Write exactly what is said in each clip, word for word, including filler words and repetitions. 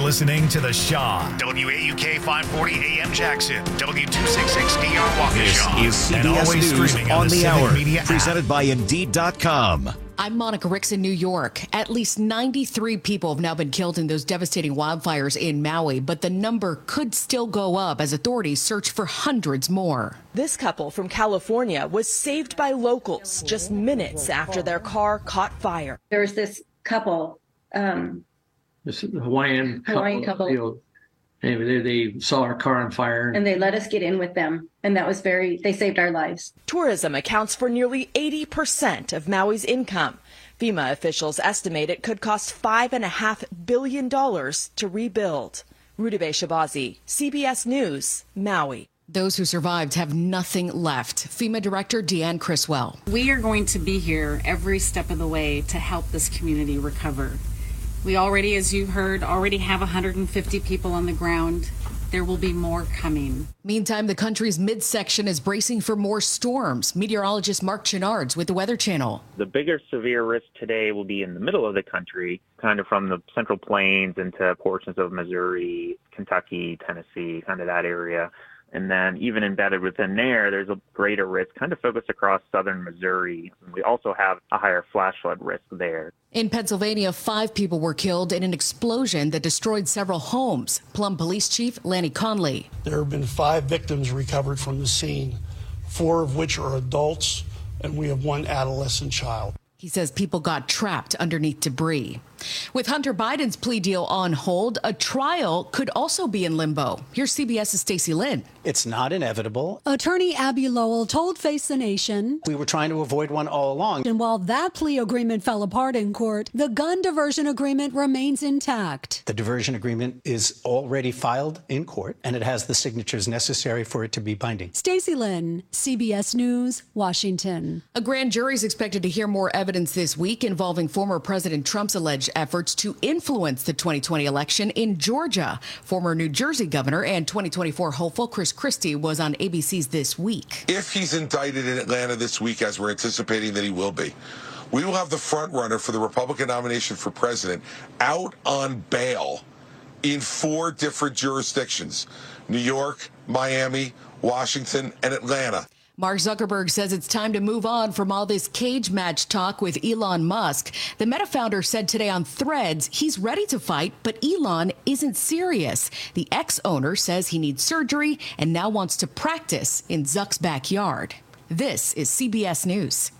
listening to The Shaw. W A U K five forty A M Jackson. W two sixty-six D R Waukesha. This is C B S and always News streaming on on the, the Civic hour. Media app. Presented by Indeed dot com. I'm Monica Ricks in New York. At least ninety-three people have now been killed in those devastating wildfires in Maui, but the number could still go up as authorities search for hundreds more. This couple from California was saved by locals just minutes after their car caught fire. There was this couple, um, this Hawaiian, Hawaiian couple. couple. You know, anyway, they, they saw our car on fire. And they let us get in with them. And that was very, they saved our lives. Tourism accounts for nearly eighty percent of Maui's income. FEMA officials estimate it could cost five and a half billion dollars to rebuild. Rudabeh Shabazi, C B S News, Maui. Those who survived have nothing left. FEMA Director Deanne Criswell. We are going to be here every step of the way to help this community recover. We already, as you heard, already have one hundred fifty people on the ground. There will be more coming. Meantime, the country's midsection is bracing for more storms. Meteorologist Mark Chenards with the Weather Channel. The bigger severe risk today will be in the middle of the country, kind of from the Central Plains into portions of Missouri, Kentucky, Tennessee, kind of that area. And then even embedded within there, there's a greater risk kind of focused across southern Missouri. We also have a higher flash flood risk there. In Pennsylvania, five people were killed in an explosion that destroyed several homes. Plum Police Chief Lanny Conley. There have been five victims recovered from the scene, four of which are adults, and we have one adolescent child. He says people got trapped underneath debris. With Hunter Biden's plea deal on hold, a trial could also be in limbo. Here's CBS's Stacey Lynn. It's not inevitable. Attorney Abby Lowell told Face the Nation, "We were trying to avoid one all along." And while that plea agreement fell apart in court, the gun diversion agreement remains intact. The diversion agreement is already filed in court, and it has the signatures necessary for it to be binding. Stacey Lynn, C B S News, Washington. A grand jury is expected to hear more evidence this week involving former President Trump's alleged efforts to influence the twenty twenty election in Georgia. Former New Jersey governor and twenty twenty-four hopeful Chris Christie was on A B C's This Week. If he's indicted in Atlanta this week, as we're anticipating that he will be, we will have the front runner for the Republican nomination for president out on bail in four different jurisdictions: New York, Miami, Washington, and Atlanta. Mark Zuckerberg says it's time to move on from all this cage match talk with Elon Musk. The Meta founder said today on Threads he's ready to fight, but Elon isn't serious. The ex-owner says he needs surgery and now wants to practice in Zuck's backyard. This is C B S News.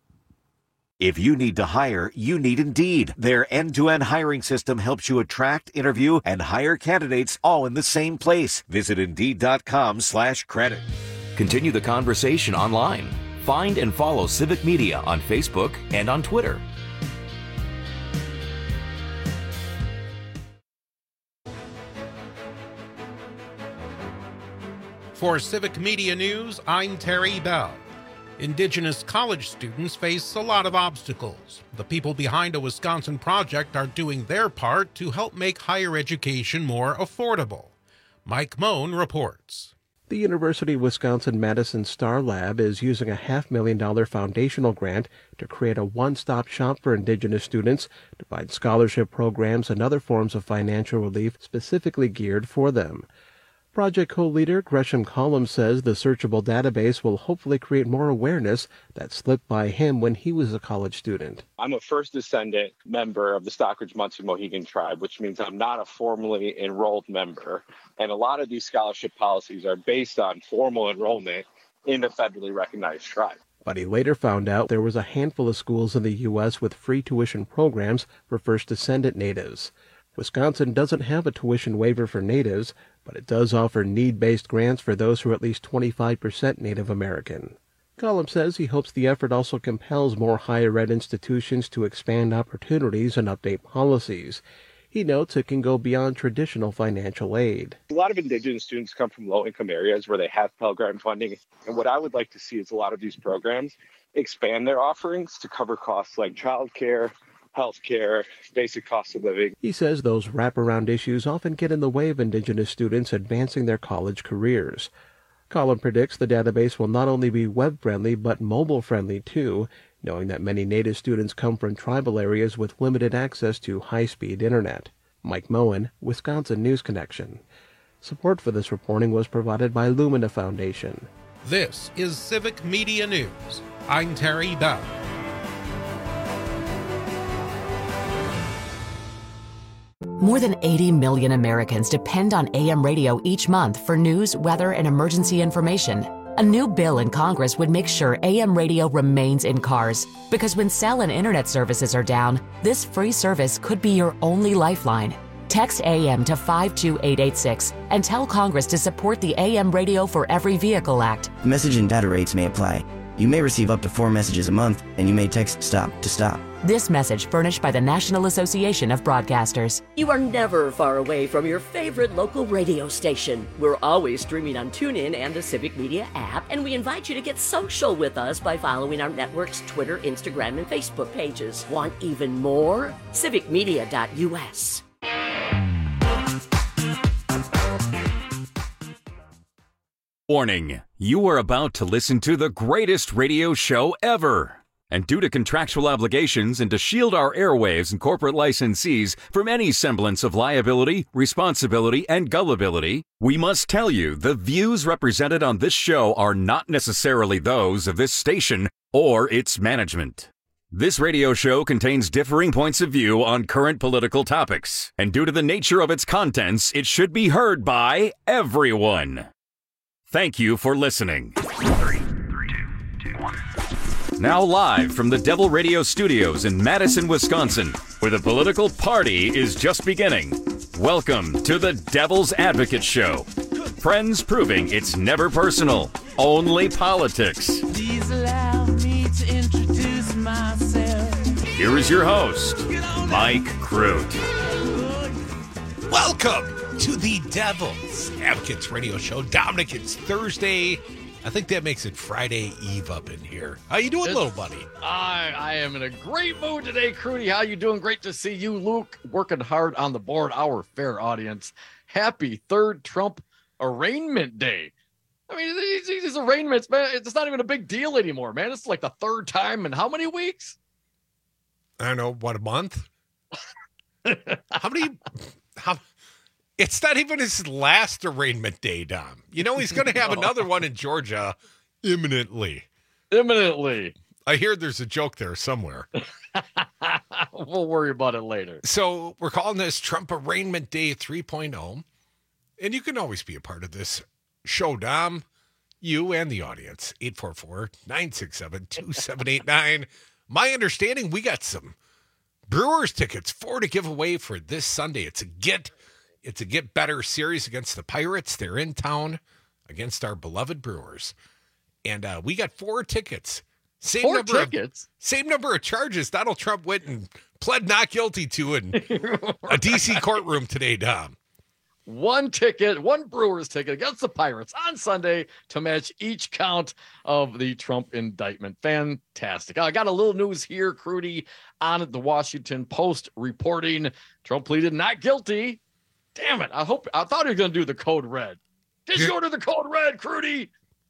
If you need to hire, you need Indeed. Their end-to-end hiring system helps you attract, interview, and hire candidates all in the same place. Visit Indeed dot com slash credit. Continue the conversation online. Find and follow Civic Media on Facebook and on Twitter. For Civic Media News, I'm Terry Bell. Indigenous college students face a lot of obstacles. The people behind a Wisconsin project are doing their part to help make higher education more affordable. Mike Moan reports. The University of Wisconsin-Madison Star Lab is using a half million dollar foundational grant to create a one-stop shop for Indigenous students to find scholarship programs and other forms of financial relief specifically geared for them. Project co-leader Gresham Collins says the searchable database will hopefully create more awareness that slipped by him when he was a college student. I'm a first descendant member of the Stockridge-Muncie Mohegan tribe, which means I'm not a formally enrolled member. And a lot of these scholarship policies are based on formal enrollment in a federally recognized tribe. But he later found out there was a handful of schools in the U S with free tuition programs for first descendant natives. Wisconsin doesn't have a tuition waiver for natives, but it does offer need-based grants for those who are at least twenty-five percent Native American. Collins says he hopes the effort also compels more higher ed institutions to expand opportunities and update policies. He notes it can go beyond traditional financial aid. A lot of Indigenous students come from low-income areas where they have Pell Grant funding, and what I would like to see is a lot of these programs expand their offerings to cover costs like childcare, health care, basic cost of living. He says those wraparound issues often get in the way of Indigenous students advancing their college careers. Collin predicts the database will not only be web-friendly but mobile-friendly too, knowing that many Native students come from tribal areas with limited access to high-speed internet. Mike Moen, Wisconsin News Connection. Support for this reporting was provided by Lumina Foundation. This is Civic Media News. I'm Terry Bell. More than eighty million Americans depend on A M radio each month for news, weather, and emergency information. A new bill in Congress would make sure A M radio remains in cars, because when cell and internet services are down, this free service could be your only lifeline. Text A M to five two eight eight six and tell Congress to support the A M Radio for Every Vehicle Act. Message and data rates may apply. You may receive up to four messages a month, and you may text STOP to STOP. This message furnished by the National Association of Broadcasters. You are never far away from your favorite local radio station. We're always streaming on TuneIn and the Civic Media app, and we invite you to get social with us by following our network's Twitter, Instagram, and Facebook pages. Want even more? civic media dot U S. Warning, you are about to listen to the greatest radio show ever. And due to contractual obligations and to shield our airwaves and corporate licensees from any semblance of liability, responsibility, and gullibility, we must tell you the views represented on this show are not necessarily those of this station or its management. This radio show contains differing points of view on current political topics, and due to the nature of its contents, it should be heard by everyone. Thank you for listening. Three, three, two, two, one. Now live from the Devil Radio Studios in Madison, Wisconsin, where the political party is just beginning. Welcome to the Devil's Advocate Show. Friends proving it's never personal, only politics. Please allow me to introduce myself. Here is your host, Mike Crute. Welcome to the Devil's Advocates Radio Show. Dominic, it's Thursday. I think that makes it Friday Eve up in here. How you doing, it's, little buddy? I, I am in a great mood today, Crudy. How you doing? Great to see you, Luke, working hard on the board, our fair audience. Happy third Trump arraignment day. I mean, these, these arraignments, man, it's not even a big deal anymore, man. It's like the third time in how many weeks? I don't know, what, a month? How many... How... It's not even his last arraignment day, Dom. You know, he's going to have no. another one in Georgia imminently. Imminently. I hear there's a joke there somewhere. We'll worry about it later. So we're calling this Trump Arraignment Day three point oh. And you can always be a part of this show, Dom. You and the audience. eight four four, nine six seven, two seven eight nine. My understanding, we got some Brewers tickets, four to give away for this Sunday. It's a get... It's a Get Better series against the Pirates. They're in town against our beloved Brewers. And uh, we got four tickets. Same four number tickets? Of, same number of charges Donald Trump went and pled not guilty to in a D C courtroom today, Dom. One ticket, one Brewers ticket against the Pirates on Sunday to match each count of the Trump indictment. Fantastic. I got a little news here, Crudy, on the Washington Post reporting Trump pleaded not guilty. Damn it. I hope I thought he was going to do the code red. Did you order the code red, Crudy?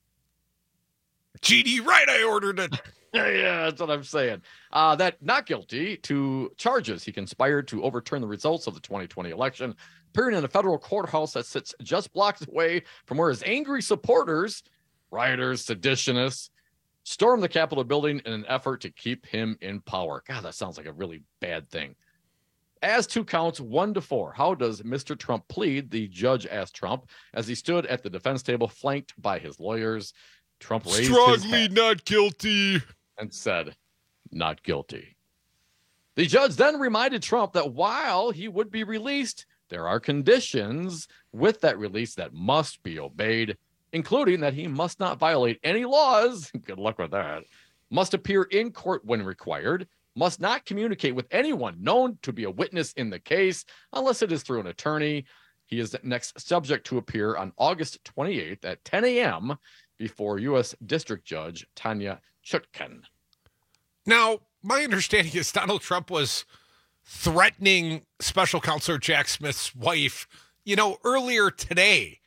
G D, right, I ordered it. Yeah, that's what I'm saying. Uh, that not guilty to charges. He conspired to overturn the results of the twenty twenty election, appearing in a federal courthouse that sits just blocks away from where his angry supporters, rioters, seditionists, stormed the Capitol building in an effort to keep him in power. God, that sounds like a really bad thing. As to counts one to four, how does Mister Trump plead? The judge asked Trump as he stood at the defense table, flanked by his lawyers. Trump raised Strongly his hand not guilty and said, not guilty. The judge then reminded Trump that while he would be released, there are conditions with that release that must be obeyed, including that he must not violate any laws. Good luck with that. Must appear in court when required. Must not communicate with anyone known to be a witness in the case unless it is through an attorney. He is next subject to appear on August twenty-eighth at ten a.m. before U S District Judge Tanya Chutkan. Now, my understanding is Donald Trump was threatening Special Counsel Jack Smith's wife, you know, earlier today.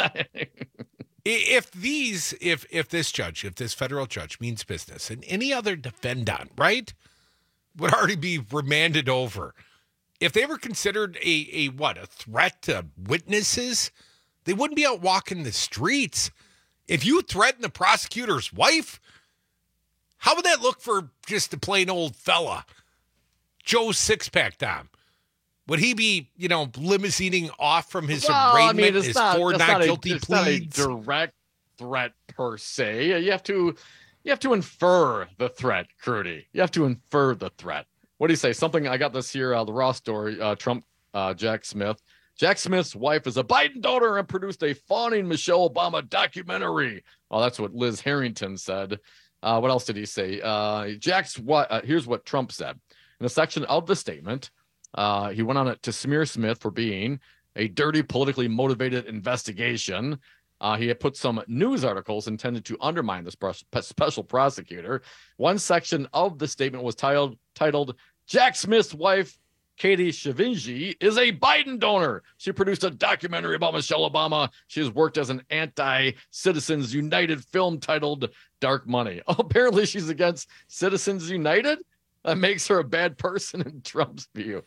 If these, if if this judge, if this federal judge means business, and any other defendant, right, would already be remanded over. if they were considered a, a what, a threat to witnesses, they wouldn't be out walking the streets. If you threaten the prosecutor's wife, how would that look for just a plain old fella? Joe Sixpack, Tom. Would he be, you know, limousining off from his well, arraignment, I mean, it's his not, four it's not, not guilty a, it's pleas? Not a direct threat per se. You have to, you have to infer the threat, Crudy. You have to infer the threat. What do you say? Something, I got this here, uh, the Raw story, uh, Trump, uh, Jack Smith. Jack Smith's wife is a Biden donor and produced a fawning Michelle Obama documentary. Oh, that's what Liz Harrington said. Uh, what else did he say? Uh, Jack's what? Uh, here's what Trump said in a section of the statement. Uh, he went on it to smear Smith for being a dirty, politically motivated investigation. Uh, he had put some news articles intended to undermine the spe- special prosecutor. One section of the statement was titled, titled Jack Smith's wife, Katie Shavinji, is a Biden donor. She produced a documentary about Michelle Obama. She has worked as an anti-Citizens United film titled Dark Money. Oh, apparently she's against Citizens United? That makes her a bad person in Trump's view.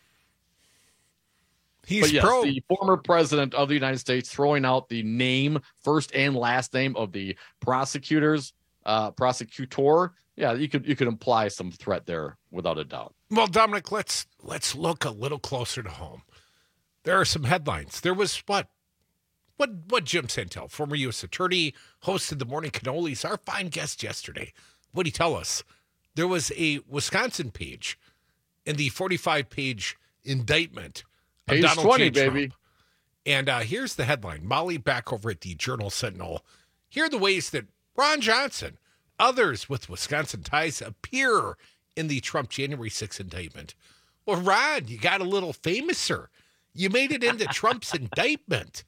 He's but yes, pro. The former president of the United States throwing out the name, first and last name of the prosecutors, uh, prosecutor. Yeah, you could you could imply some threat there without a doubt. Well, Dominic, let's let's look a little closer to home. There are some headlines. There was what? What what Jim Santel, former U S attorney, hosted the Morning Cannolis, our fine guest yesterday. What did he tell us? There was a Wisconsin page in the forty-five page indictment of Page Donald twenty, J. Trump. baby. And uh, here's the headline. Molly back over at the Journal Sentinel. Here are the ways that Ron Johnson, others with Wisconsin ties, appear in the Trump January sixth indictment. Well, Ron, you got a little famouser. You made it into Trump's indictment.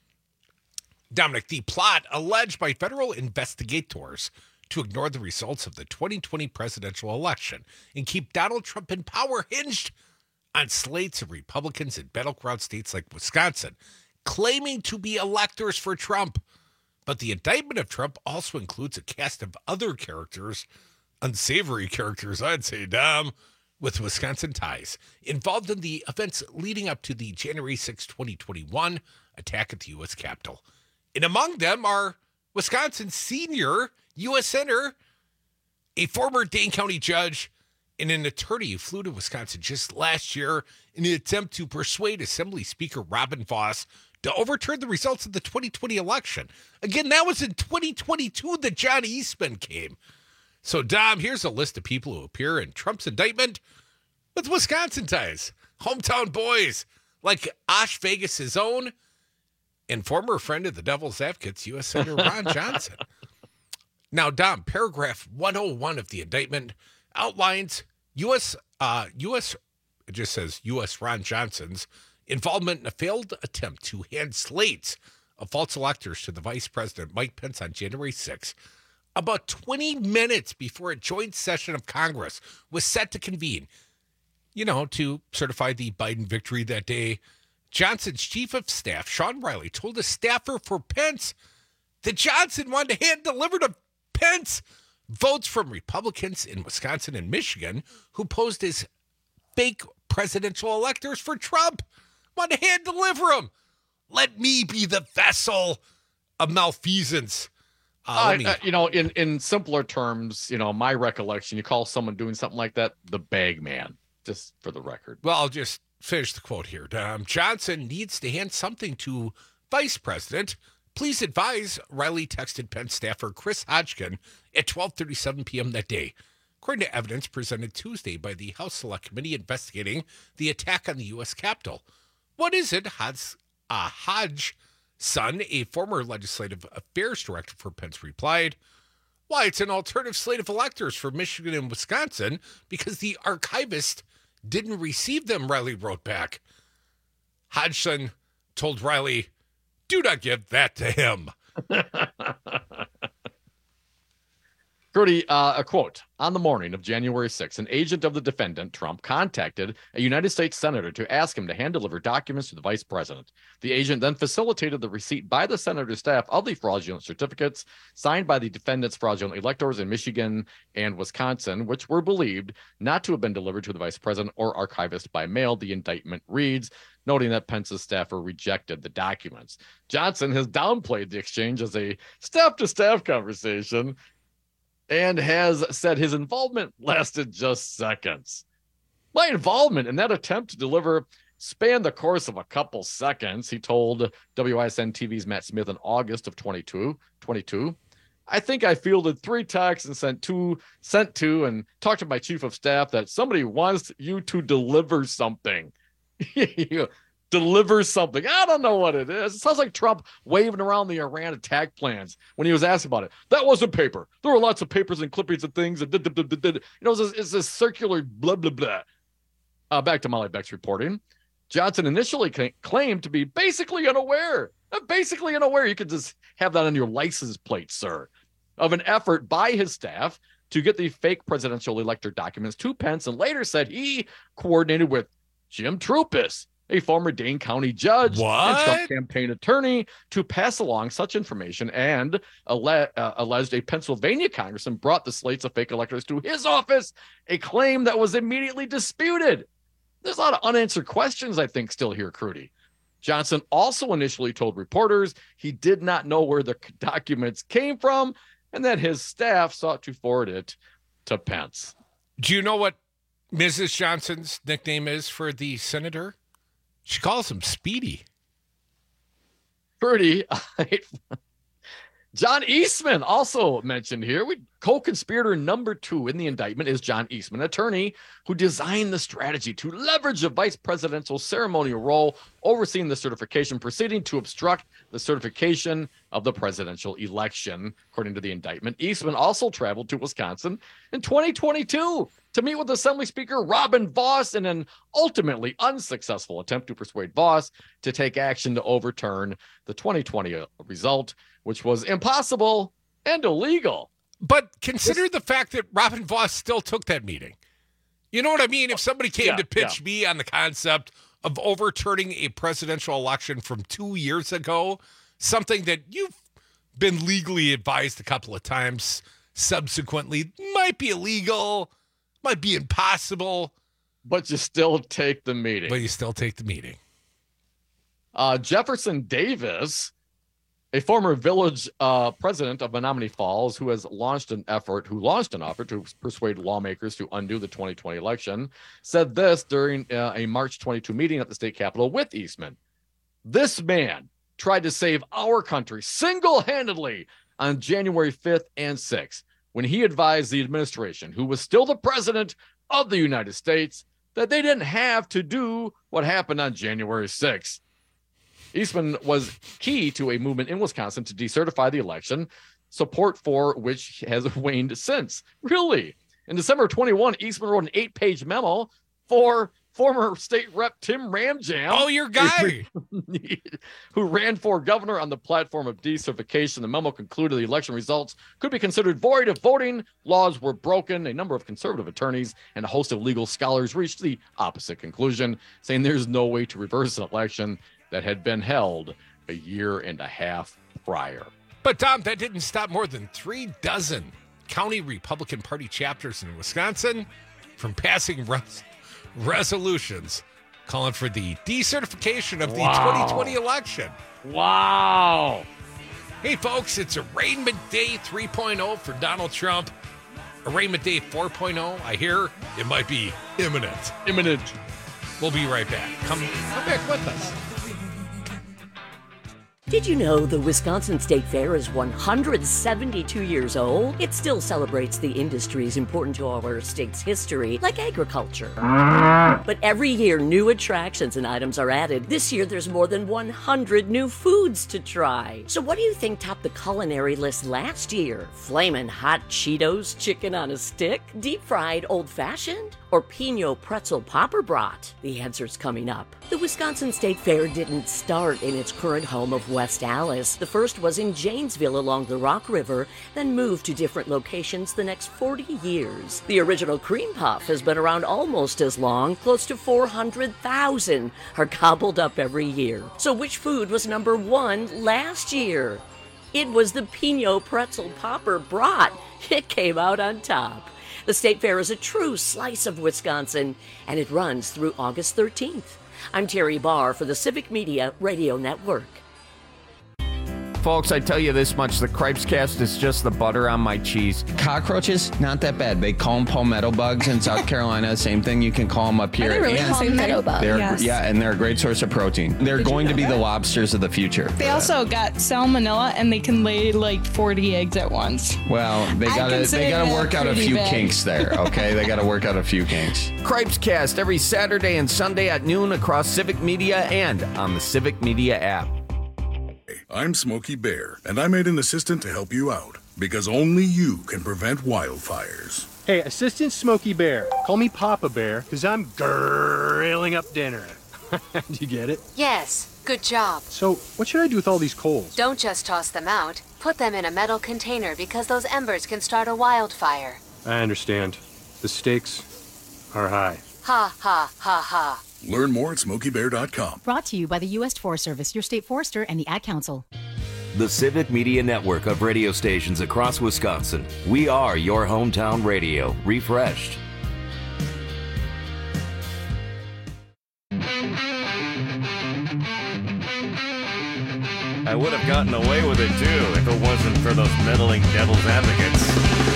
Dominic, the plot alleged by federal investigators to ignore the results of the twenty twenty presidential election and keep Donald Trump in power hinged on slates of Republicans in battleground states like Wisconsin, claiming to be electors for Trump. But the indictment of Trump also includes a cast of other characters, unsavory characters, I'd say, Dom, with Wisconsin ties, involved in the events leading up to the January sixth, twenty twenty-one attack at the U S Capitol. And among them are Wisconsin's senior U S Senator, a former Dane County judge, and an attorney who flew to Wisconsin just last year in an attempt to persuade Assembly Speaker Robin Vos to overturn the results of the twenty twenty election. Again, that was in twenty twenty-two that John Eastman came. So, Dom, here's a list of people who appear in Trump's indictment with Wisconsin ties. Hometown boys like Osh Vegas' own and former friend of the Devil's Advocates, U S Senator Ron Johnson. Now, Dom, paragraph one oh one of the indictment outlines U S Uh, U S it just says U S Ron Johnson's involvement in a failed attempt to hand slates of false electors to the Vice President Mike Pence on January sixth, about twenty minutes before a joint session of Congress was set to convene, you know, to certify the Biden victory that day. Johnson's chief of staff, Sean Riley, told a staffer for Pence that Johnson wanted to hand deliver to Pence votes from Republicans in Wisconsin and Michigan who posed as fake presidential electors for Trump. Want to hand deliver them. Let me be the vessel of malfeasance. Uh, Uh, let me, uh, you know, in, in simpler terms, you know, my recollection, you call someone doing something like that the bag man, just for the record. well, I'll just finish the quote here. Um, Johnson needs to hand something to Vice President. Please advise, Riley texted Pence staffer Chris Hodgkin at twelve thirty-seven p.m. that day, according to evidence presented Tuesday by the House Select Committee investigating the attack on the U S Capitol. What is it? Hodge, uh, Hodge son, a former legislative affairs director for Pence, replied, why, it's an alternative slate of electors for Michigan and Wisconsin because the archivist didn't receive them, Riley wrote back. Hodgson told Riley, do not give that to him. Crudy, uh, a quote, on the morning of January sixth, an agent of the defendant, Trump, contacted a United States senator to ask him to hand deliver documents to the vice president. The agent then facilitated the receipt by the senator's staff of the fraudulent certificates signed by the defendant's fraudulent electors in Michigan and Wisconsin, which were believed not to have been delivered to the vice president or archivist by mail, the indictment reads, noting that Pence's staffer rejected the documents. Johnson has downplayed the exchange as a staff-to-staff conversation and has said his involvement lasted just seconds. My involvement in that attempt to deliver spanned the course of a couple seconds, he told W I S N T V's Matt Smith in August of twenty-two. I think I fielded three texts and sent two, sent two and talked to my chief of staff that somebody wants you to deliver something. Deliver something. I don't know what it is. It sounds like Trump waving around the Iran attack plans when he was asked about it. That wasn't paper. There were lots of papers and clippings and things. And did, did, did, did. You know, it's this, it's this circular blah, blah, blah. Uh, back to Molly Beck's reporting. Johnson initially c- claimed to be basically unaware. Uh, basically unaware. You could just have that on your license plate, sir, of an effort by his staff to get the fake presidential elector documents to Pence, and later said he coordinated with Jim Troupis, a former Dane County judge what? and Trump campaign attorney, to pass along such information, and alle- uh, alleged a Pennsylvania congressman brought the slates of fake electors to his office, a claim that was immediately disputed. There's a lot of unanswered questions, I think, still here, Crudy. Johnson also initially told reporters he did not know where the documents came from and that his staff sought to forward it to Pence. Do you know what Missus Johnson's nickname is for the senator? She calls him Speedy. Pretty. John Eastman also mentioned here. We co-conspirator number two in the indictment is John Eastman, attorney who designed the strategy to leverage a vice presidential ceremonial role overseeing the certification proceeding to obstruct the certification of the presidential election, according to the indictment. Eastman also traveled to Wisconsin in twenty twenty-two to meet with Assembly Speaker Robin Vos in an ultimately unsuccessful attempt to persuade Vos to take action to overturn the twenty twenty result, which was impossible and illegal. But consider this, the fact that Robin Vos still took that meeting. You know what I mean? If somebody came yeah, to pitch yeah. me on the concept of overturning a presidential election from two years ago, something that you've been legally advised a couple of times subsequently might be illegal, might be impossible. But you still take the meeting. But you still take the meeting. Uh, Jefferson Davis, a former village uh, president of Menominee Falls, who has launched an effort, who launched an effort to persuade lawmakers to undo the twenty twenty election, said this during uh, a March twenty-two meeting at the state capitol with Eastman. This man tried to save our country single-handedly on January fifth and sixth, when he advised the administration, who was still the president of the United States, that they didn't have to do what happened on January sixth. Eastman was key to a movement in Wisconsin to decertify the election, support for which has waned since. Really? In December twenty-one, Eastman wrote an eight-page memo for former state rep Tim Ramjam. Oh, your guy. Who ran for governor on the platform of decertification. The memo concluded the election results could be considered void if voting laws were broken. A number of conservative attorneys and a host of legal scholars reached the opposite conclusion, saying there's no way to reverse an election that had been held a year and a half prior. But, Tom, that didn't stop more than three dozen county Republican Party chapters in Wisconsin from passing res- resolutions calling for the decertification of the wow. twenty twenty election. Wow. Hey, folks, it's Arraignment Day three point oh for Donald Trump. Arraignment Day four point oh, I hear it might be imminent. Imminent. We'll be right back. Come, come back with us. Did you know the Wisconsin State Fair is one hundred seventy-two years old? It still celebrates the industries important to our state's history, like agriculture. But every year, new attractions and items are added. This year, there's more than one hundred new foods to try. So what do you think topped the culinary list last year? Flamin' hot Cheetos chicken on a stick? Deep-fried old-fashioned? Or Pinot pretzel popper brat? The answer's coming up. The Wisconsin State Fair didn't start in its current home of West Allis. The first was in Janesville along the Rock River, then moved to different locations the next forty years. The original cream puff has been around almost as long. Close to four hundred thousand are gobbled up every year. So which food was number one last year? It was the Pinot Pretzel Popper Brat. It came out on top. The State Fair is a true slice of Wisconsin, and it runs through August thirteenth. I'm Terry Barr for the Civic Media Radio Network. Folks, I tell you this much, the Cripescast is just the butter on my cheese. Cockroaches, not that bad. They call them palmetto bugs in South Carolina. Same thing, you can call them up here. Are they really and palmetto bugs? they're, Yes. Yeah, and they're a great source of protein. They're Did you going to know be that? the lobsters of the future. They also got salmonella, and they can lay like forty eggs at once. Well, they I gotta consider they gotta that work out a pretty few big. kinks there, okay? They gotta work out a few kinks. Cripescast every Saturday and Sunday at noon across Civic Media and on the Civic Media app. I'm Smokey Bear, and I made an assistant to help you out, because only you can prevent wildfires. Hey, Assistant Smokey Bear. Call me Papa Bear, because I'm grilling up dinner. Do you get it? Yes, good job. So, what should I do with all these coals? Don't just toss them out. Put them in a metal container because those embers can start a wildfire. I understand. The stakes are high. Ha ha ha ha. Learn more at smokey bear dot com. Brought to you by the U S Forest Service, your state forester, and the Ad Council. The Civic Media Network of radio stations across Wisconsin. We are your hometown radio, refreshed. I would have gotten away with it too if it wasn't for those meddling devil's advocates.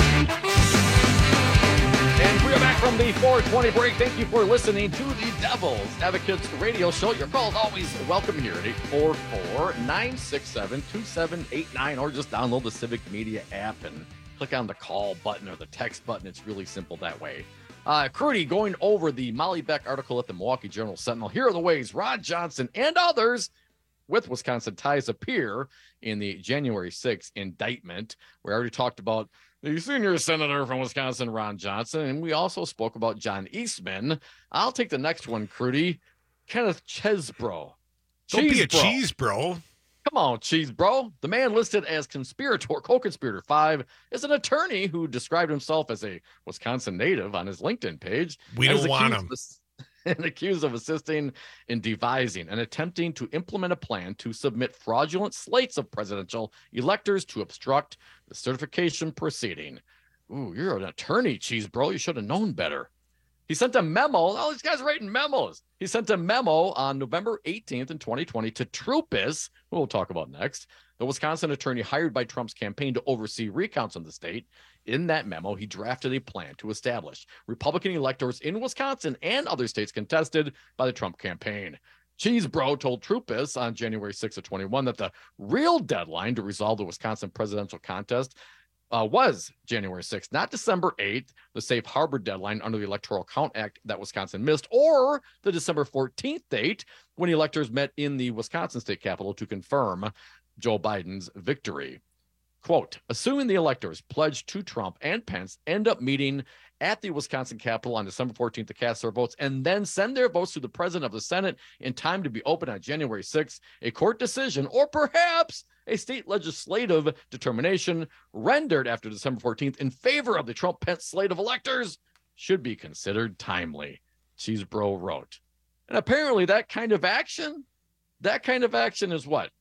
And we're back from the four twenty break. Thank you for listening to the Devil's Advocates Radio Show. Your call is always welcome here at eight four four, nine six seven, two seven eight nine, or just download the Civic Media app and click on the call button or the text button. It's really simple that way. Uh, Crudy going over the Molly Beck article at the Milwaukee Journal Sentinel. Here are the ways Ron Johnson and others with Wisconsin ties appear in the January sixth indictment. We already talked about the senior senator from Wisconsin, Ron Johnson, and we also spoke about John Eastman. I'll take the next one, Crudy. Kenneth Chesbro. Don't be a Cheese cheese bro. Come on, cheese bro. The man listed as conspirator, co-conspirator five is an attorney who described himself as a Wisconsin native on his LinkedIn page. We and don't is want accused him. of- and accused of assisting in devising and attempting to implement a plan to submit fraudulent slates of presidential electors to obstruct the certification proceeding. Ooh, you're an attorney, cheese bro. You should have known better. He sent a memo. All these guys are writing memos. He sent a memo on November eighteenth in twenty twenty to Troupis, who we'll talk about next, the Wisconsin attorney hired by Trump's campaign to oversee recounts in the state. In that memo, he drafted a plan to establish Republican electors in Wisconsin and other states contested by the Trump campaign. Cheesebro told Troupis on January sixth of twenty-one that the real deadline to resolve the Wisconsin presidential contest Uh, was January sixth, not December eighth, the safe harbor deadline under the Electoral Count Act that Wisconsin missed, or the December fourteenth date when electors met in the Wisconsin state capitol to confirm Joe Biden's victory. Quote, assuming the electors pledged to Trump and Pence end up meeting at the Wisconsin Capitol on December fourteenth to cast their votes and then send their votes to the president of the Senate in time to be open on January sixth, a court decision or perhaps a state legislative determination rendered after December fourteenth in favor of the Trump-Pence slate of electors should be considered timely, Cheesebro wrote. And apparently that kind of action, that kind of action is what?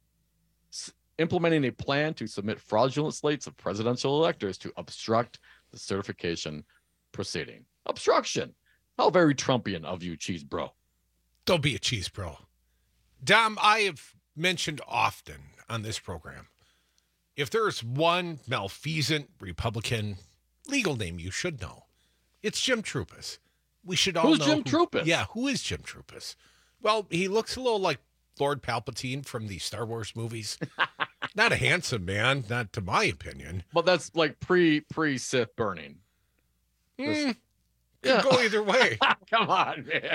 S- implementing a plan to submit fraudulent slates of presidential electors to obstruct the certification proceeding. Obstruction. How very Trumpian of you, Cheesebro. Don't be a cheese bro. Dom, I have mentioned often on this program, if there's one malfeasant Republican legal name you should know, it's Jim Troupis. We should all Who's know. Jim who, Troupis? Yeah, who is Jim Troupis? Well, he looks a little like Lord Palpatine from the Star Wars movies. Not a handsome man, not to my opinion. But that's like pre pre Sith burning. Mm, could go either way. Come on, man.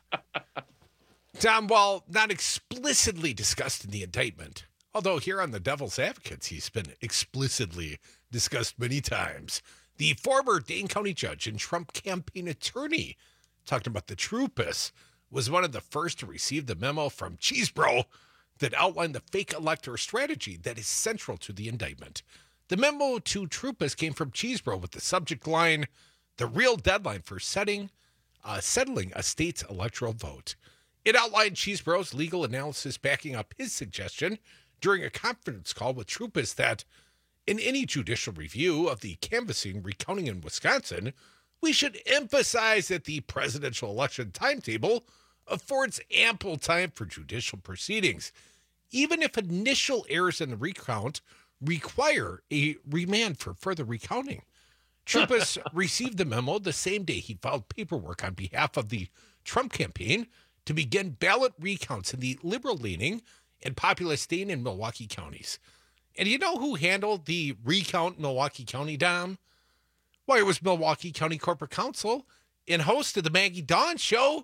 Tom, while not explicitly discussed in the indictment, although here on the Devil's Advocates, he's been explicitly discussed many times, the former Dane County judge and Trump campaign attorney, talking about the Troupis, was one of the first to receive the memo from Cheesebro that outlined the fake elector strategy that is central to the indictment. The memo to Troupas came from Cheesebro with the subject line, "The real deadline for setting, uh, settling a state's electoral vote." It outlined Cheesebro's legal analysis backing up his suggestion during a conference call with Troupas that in any judicial review of the canvassing recounting in Wisconsin, we should emphasize that the presidential election timetable affords ample time for judicial proceedings, even if initial errors in the recount require a remand for further recounting. Troupas received the memo the same day he filed paperwork on behalf of the Trump campaign to begin ballot recounts in the liberal-leaning and populous Dane and Milwaukee counties. And you know who handled the recount in Milwaukee County, Dom? Why, it was Milwaukee County Corporate Counsel and host of the Maggie Dawn Show,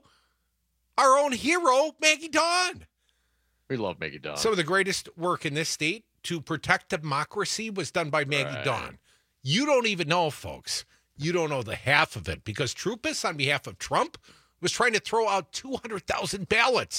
our own hero, Maggie Dawn. We love Maggie Dawn. Some of the greatest work in this state to protect democracy was done by Maggie Right. Dawn. You don't even know, folks. You don't know the half of it because Troupas, on behalf of Trump, was trying to throw out two hundred thousand ballots.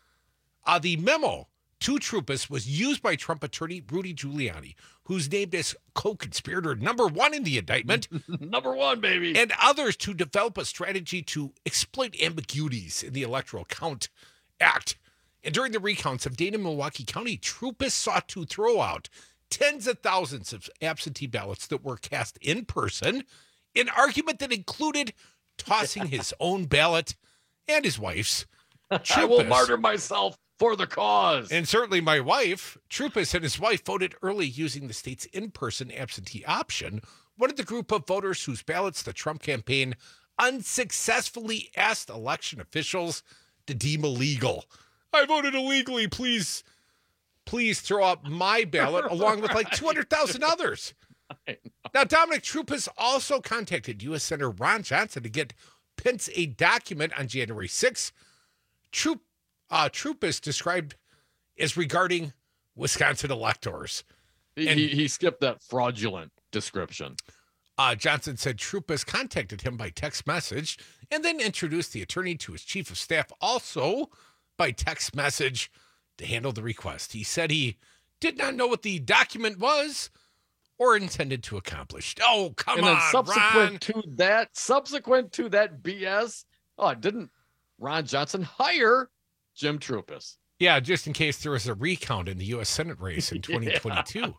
Uh, the memo to Troupas was used by Trump attorney Rudy Giuliani, who's named as co-conspirator number one in the indictment. Number one, baby. And others to develop a strategy to exploit ambiguities in the Electoral Count Act. And during the recounts of Dane and Milwaukee County, Troupas sought to throw out tens of thousands of absentee ballots that were cast in person, an argument that included tossing his own ballot and his wife's. Troupas, I will martyr myself for the cause. And certainly my wife, Troupas and his wife voted early using the state's in-person absentee option, one of the group of voters whose ballots the Trump campaign unsuccessfully asked election officials to deem illegal. I voted illegally, please, please throw out my ballot along with like two hundred thousand others. Now, Dominic, Troupas also contacted U S Senator Ron Johnson to get Pence a document on January sixth. Troop, uh, Troupas described as regarding Wisconsin electors. He, And- he, he skipped that fraudulent description. Uh, Johnson said Troupas contacted him by text message and then introduced the attorney to his chief of staff also by text message to handle the request. He said he did not know what the document was or intended to accomplish. Oh, come and on, then subsequent Ron. to that, subsequent to that B S, oh, didn't Ron Johnson hire Jim Troupas? Yeah, just in case there was a recount in the U S Senate race in twenty twenty-two.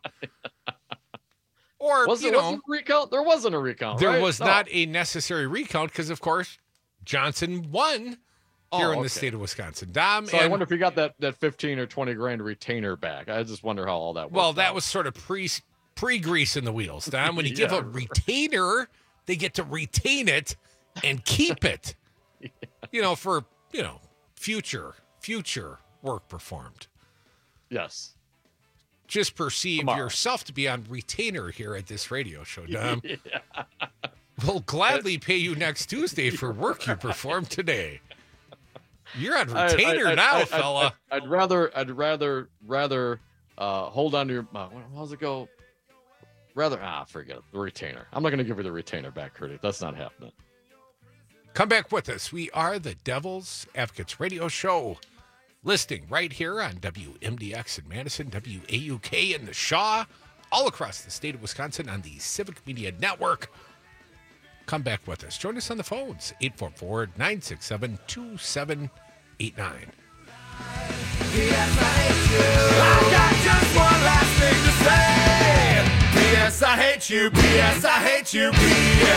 Or, Was you there know, wasn't a recount? There wasn't a recount. there right? was No. not a necessary recount because, of course, Johnson won here Oh, in the okay. state of Wisconsin. Dom, So I and- wonder if he got that, that fifteen or twenty grand retainer back. I just wonder how all that worked. Well, that out. was sort of pre pre grease in the wheels. Don, when you give Yeah. a retainer, they get to retain it and keep it. You know, for you know future future work performed. Yes. Just perceive Tomorrow. yourself to be on retainer here at this radio show, Dom. Yeah. We'll gladly pay you next Tuesday for work you performed today. You're on retainer I- I- now, I- I- fella. I'd, I'd rather, I'd rather, rather uh, hold on to your. Uh, how's it go? Rather, ah, forget it. The retainer. I'm not going to give her the retainer back, Curtis. That's not happening. Come back with us. We are the Devil's Advocates Radio Show. Listing right here on W M D X in Madison, W A U K in the Shaw, all across the state of Wisconsin on the Civic Media Network. Come back with us. Join us on the phones, eight four four, nine six seven, two seven eight nine. P S I hate you. I got just one last thing to say. P S I hate you. P S I hate you. P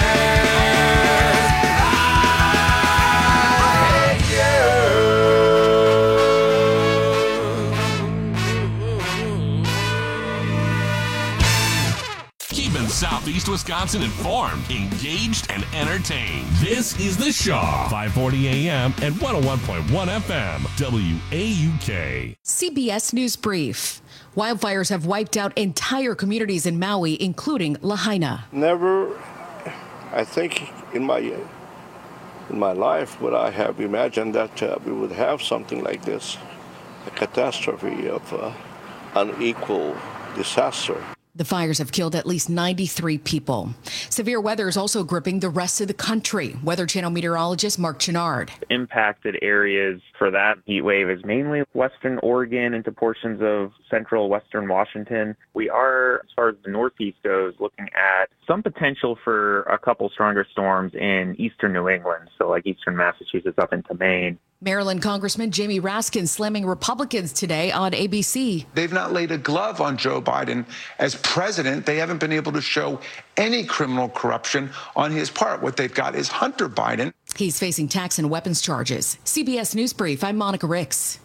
S I hate you. Keeping Southeast Wisconsin informed, engaged, and entertained. This is The Shaw, five forty A M and one oh one point one F M, W A U K. C B S News Brief. Wildfires have wiped out entire communities in Maui, including Lahaina. Never, I think, in my in my life would I have imagined that uh, we would have something like this, a catastrophe of uh, unequal disaster. The fires have killed at least ninety-three people. Severe weather is also gripping the rest of the country. Weather Channel meteorologist Mark Chenard. Impacted areas for that heat wave is mainly western Oregon into portions of central western Washington. We are, as far as the Northeast goes, looking at some potential for a couple stronger storms in eastern New England, so like eastern Massachusetts up into Maine. Maryland Congressman Jamie Raskin slamming Republicans today on A B C. They've not laid a glove on Joe Biden as president. They haven't been able to show any criminal corruption on his part. What they've got is Hunter Biden. He's facing tax and weapons charges. C B S News Brief, I'm Monica Ricks.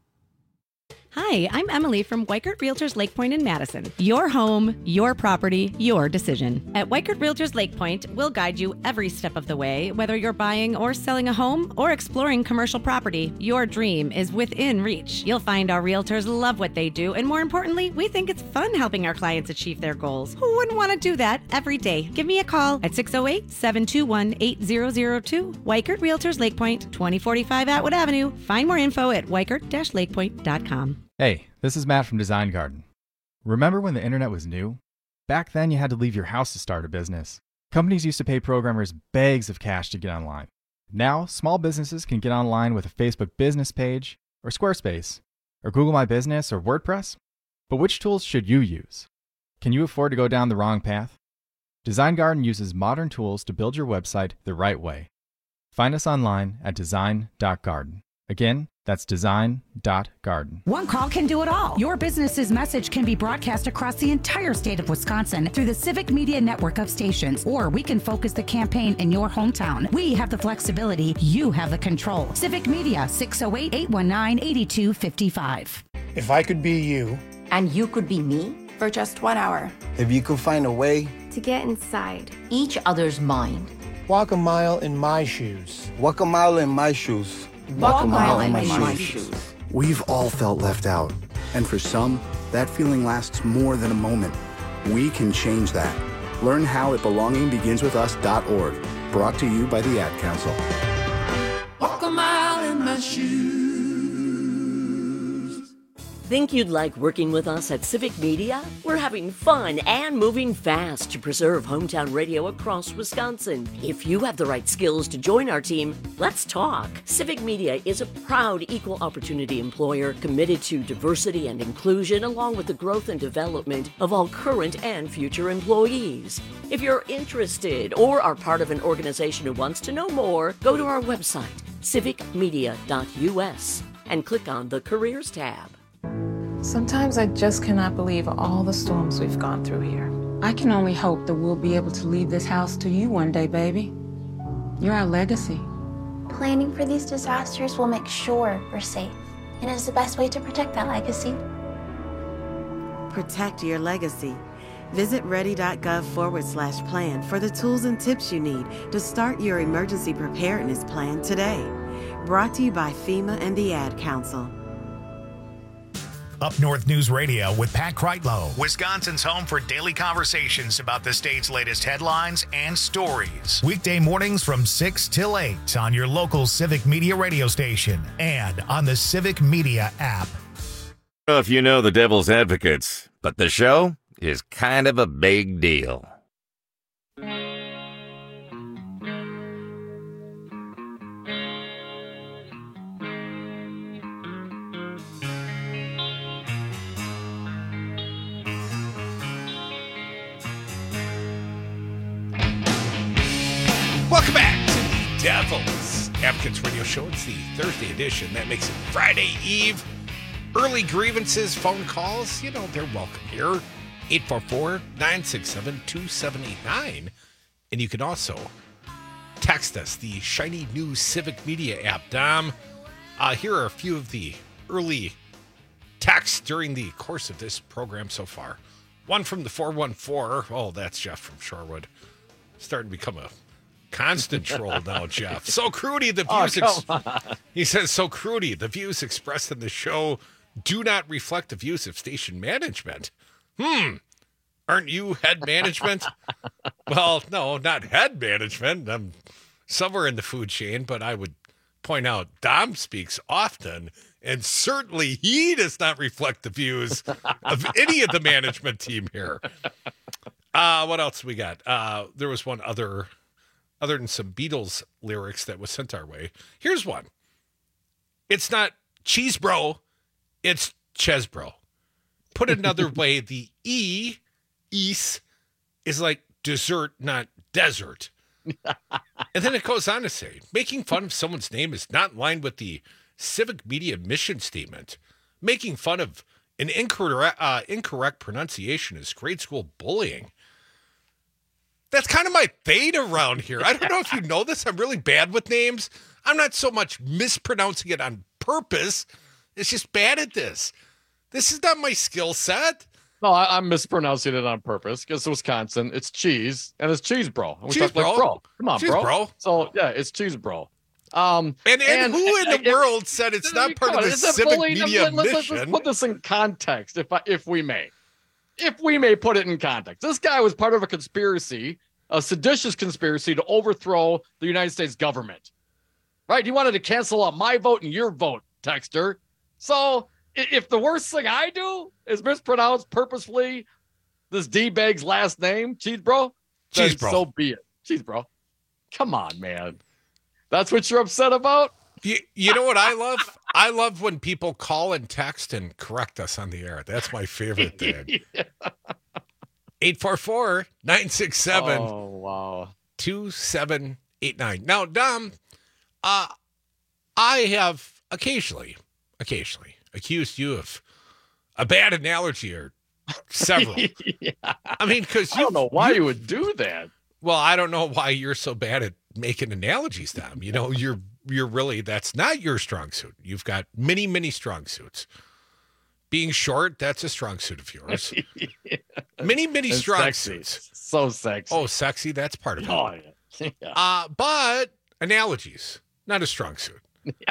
Hi, I'm Emily from Weichert Realtors Lake Point in Madison. Your home, your property, your decision. At Weichert Realtors Lake Point, we'll guide you every step of the way. Whether you're buying or selling a home or exploring commercial property, your dream is within reach. You'll find our realtors love what they do, and more importantly, we think it's fun helping our clients achieve their goals. Who wouldn't want to do that every day? Give me a call at six oh eight, seven two one, eight zero zero two. Weichert Realtors Lake Point, twenty forty-five Atwood Avenue. Find more info at weichert dash lakepoint dot com. Hey, this is Matt from Design Garden. Remember when the internet was new? Back then, you had to leave your house to start a business. Companies used to pay programmers bags of cash to get online. Now, small businesses can get online with a Facebook business page, or Squarespace, or Google My Business, or WordPress. But which tools should you use? Can you afford to go down the wrong path? Design Garden uses modern tools to build your website the right way. Find us online at design dot garden. Again, that's design dot garden. One call can do it all. Your business's message can be broadcast across the entire state of Wisconsin through the Civic Media network of stations, or we can focus the campaign in your hometown. We have the flexibility. You have the control. Civic Media, six oh eight, eight one nine, eight two five five. If I could be you. And you could be me? For just one hour. If you could find a way. To get inside each other's mind. Walk a mile in my shoes. Walk a mile in my shoes. Walk a mile in my, my shoes. shoes. We've all felt left out. And for some, that feeling lasts more than a moment. We can change that. Learn how at belonging begins with us dot org. Brought to you by the Ad Council. Walk a mile in my shoes. Think you'd like working with us at Civic Media? We're having fun and moving fast to preserve hometown radio across Wisconsin. If you have the right skills to join our team, let's talk. Civic Media is a proud equal opportunity employer committed to diversity and inclusion, along with the growth and development of all current and future employees. If you're interested or are part of an organization who wants to know more, go to our website, civic media dot u s, and click on the Careers tab. Sometimes I just cannot believe all the storms we've gone through here. I can only hope that we'll be able to leave this house to you one day, baby. You're our legacy. Planning for these disasters will make sure we're safe, and is the best way to protect that legacy. Protect your legacy. Visit ready.gov forward slash plan for the tools and tips you need to start your emergency preparedness plan today. Brought to you by FEMA and the Ad Council. Up North News Radio with Pat Kreitlow, Wisconsin's home for daily conversations about the state's latest headlines and stories. Weekday mornings from six till eight on your local Civic Media radio station and on the Civic Media app. I don't know if you know the Devil's Advocates, but the show is kind of a big deal. Welcome back to the Devil's Advocates Radio Show. It's the Thursday edition. That makes it Friday Eve. Early grievances, phone calls, you know, they're welcome here. eight four four, nine six seven, two seven eight nine. And you can also text us, the shiny new Civic Media app. Dom, uh, here are a few of the early texts during the course of this program so far. One from the four one four. Oh, that's Jeff from Shorewood. Starting to become a constant troll now, Jeff. So Crudy, the views. Oh, ex- he says, so Crudy, the views expressed in the show do not reflect the views of station management. Hmm. Aren't you head management? Well, no, not head management. I'm somewhere in the food chain, but I would point out, Dom speaks often, and certainly he does not reflect the views of any of the management team here. Uh, what else we got? Uh, there was one other, other than some Beatles lyrics that was sent our way. Here's one. It's not cheese bro, it's Ches bro. Put another way, the E, East, is like dessert, not desert. And then it goes on to say, making fun of someone's name is not in line with the civic media mission statement. Making fun of an incorrect, uh, incorrect pronunciation is grade school bullying. That's kind of my fate around here. I don't know if you know this. I'm really bad with names. I'm not so much mispronouncing it on purpose. It's just bad at this. This is not my skill set. No, I, I'm mispronouncing it on purpose because Wisconsin, it's cheese and it's cheese bro. And we cheese talk bro. Like bro. Come on, cheese bro. bro. So yeah, it's cheese bro. Um, and, and, and who in the and, world and, said it's not part of the civic bullying? media let, let, mission? Let's put this in context, if I, if we may. If we may put it in context. This guy was part of a conspiracy, a seditious conspiracy to overthrow the United States government. Right? He wanted to cancel out my vote and your vote, Texter. So if the worst thing I do is mispronounce purposefully this D-bag's last name, Cheese Bro, Cheese Bro, so be it. Cheese Bro. Come on, man. That's what you're upset about? You, you know what I love? I love when people call and text and correct us on the air. That's my favorite thing. yeah. eight four four, nine six seven, oh, wow. two seven eight nine. Now, Dom, uh, I have occasionally, occasionally accused you of a bad analogy or several. yeah. I mean, because I don't know why you, you would do that. Well, I don't know why you're so bad at making analogies, Dom. You know, you're you're really, that's not your strong suit. You've got many, many strong suits. Being short, that's a strong suit of yours. yeah. Many, many and strong sexy. suits. So sexy. Oh, sexy, that's part of it. Oh, yeah. yeah. Uh, but analogies, not a strong suit. Yeah.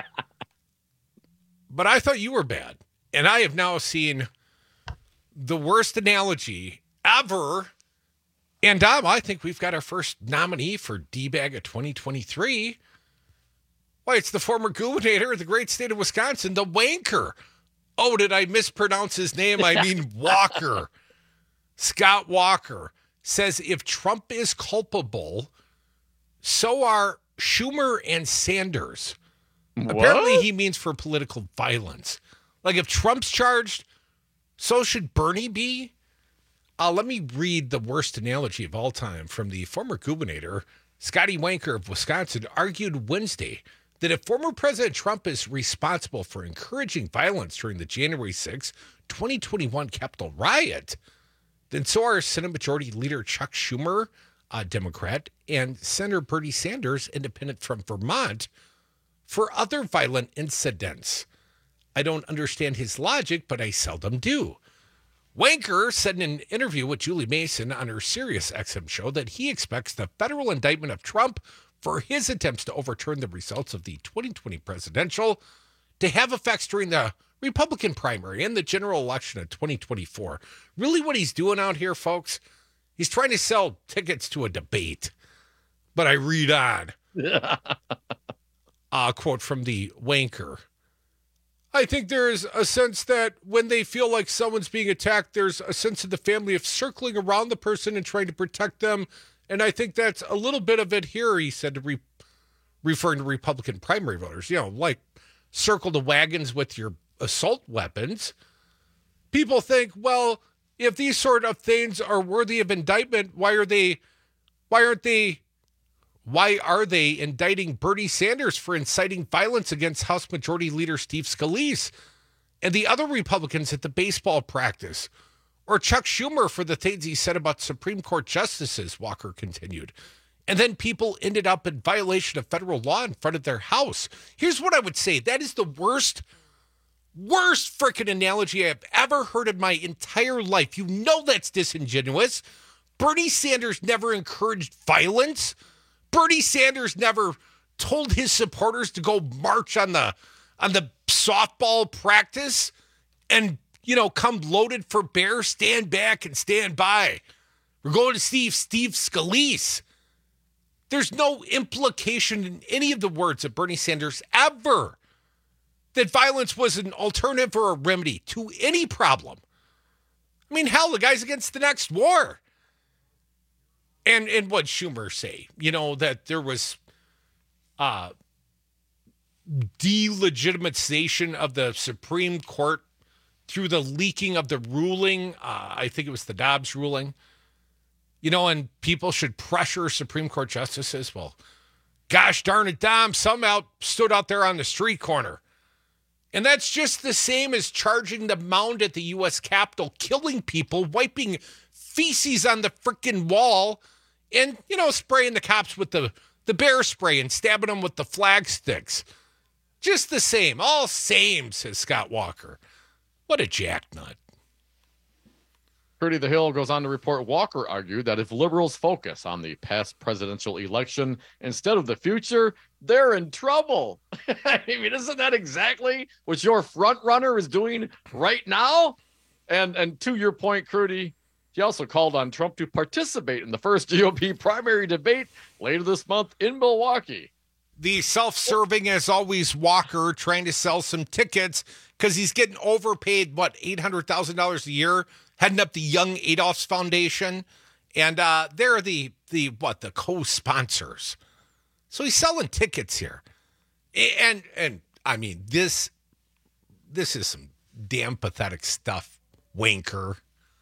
But I thought you were bad. And I have now seen the worst analogy ever. And Dom, I think we've got our first nominee for D-Bag of twenty twenty-three. Why, it's the former gubernator of the great state of Wisconsin, the wanker. Oh, did I mispronounce his name? I mean Walker. Scott Walker says if Trump is culpable, so are Schumer and Sanders. What? Apparently he means for political violence. Like if Trump's charged, so should Bernie be? Uh, let me read the worst analogy of all time from the former gubernator, Scotty Wanker of Wisconsin, argued Wednesday that if former President Trump is responsible for encouraging violence during the January sixth, twenty twenty-one Capitol riot, then so are Senate Majority Leader Chuck Schumer, a Democrat, and Senator Bernie Sanders, independent from Vermont, for other violent incidents. I don't understand his logic, but I seldom do. Wanker said in an interview with Julie Mason on her Sirius X M show that he expects the federal indictment of Trump for his attempts to overturn the results of the twenty twenty presidential to have effects during the Republican primary and the general election of twenty twenty-four. Really what he's doing out here, folks, he's trying to sell tickets to a debate. But I read on. A quote from the Wanker. I think there's a sense that when they feel like someone's being attacked, there's a sense of the family of circling around the person and trying to protect them. And I think that's a little bit of it here, he said, to re- referring to Republican primary voters. You know, like circle the wagons with your assault weapons. People think, well, if these sort of things are worthy of indictment, why are they, why aren't they, why are they indicting Bernie Sanders for inciting violence against House Majority Leader Steve Scalise and the other Republicans at the baseball practice? Or Chuck Schumer for the things he said about Supreme Court justices, Walker continued. And then people ended up in violation of federal law in front of their house. Here's what I would say. That is the worst, worst freaking analogy I've ever heard in my entire life. You know that's disingenuous. Bernie Sanders never encouraged violence. Bernie Sanders never told his supporters to go march on the on the softball practice and, you know, come loaded for bear, stand back and stand by. We're going to Steve, Steve Scalise. There's no implication in any of the words of Bernie Sanders ever that violence was an alternative or a remedy to any problem. I mean, hell, the guy's against the next war. And and what Schumer say, you know, that there was uh, delegitimization of the Supreme Court through the leaking of the ruling. Uh, I think it was the Dobbs ruling. You know, and people should pressure Supreme Court justices. Well, gosh darn it, Dom, some out stood out there on the street corner. And that's just the same as charging the mound at the U S Capitol, killing people, wiping feces on the freaking wall, and, you know, spraying the cops with the, the bear spray and stabbing them with the flag sticks. Just the same. All same, says Scott Walker. What a jacknut. Curdy the Hill goes on to report Walker argued that if liberals focus on the past presidential election instead of the future, they're in trouble. I mean, isn't that exactly what your front runner is doing right now? And and to your point, Curdy, he also called on Trump to participate in the first G O P primary debate later this month in Milwaukee. The self-serving, as always, Walker trying to sell some tickets because he's getting overpaid, what, eight hundred thousand dollars a year? Heading up the Young Adolph's Foundation, and uh, they're the the what the co-sponsors. So he's selling tickets here, and and I mean this this is some damn pathetic stuff, wanker.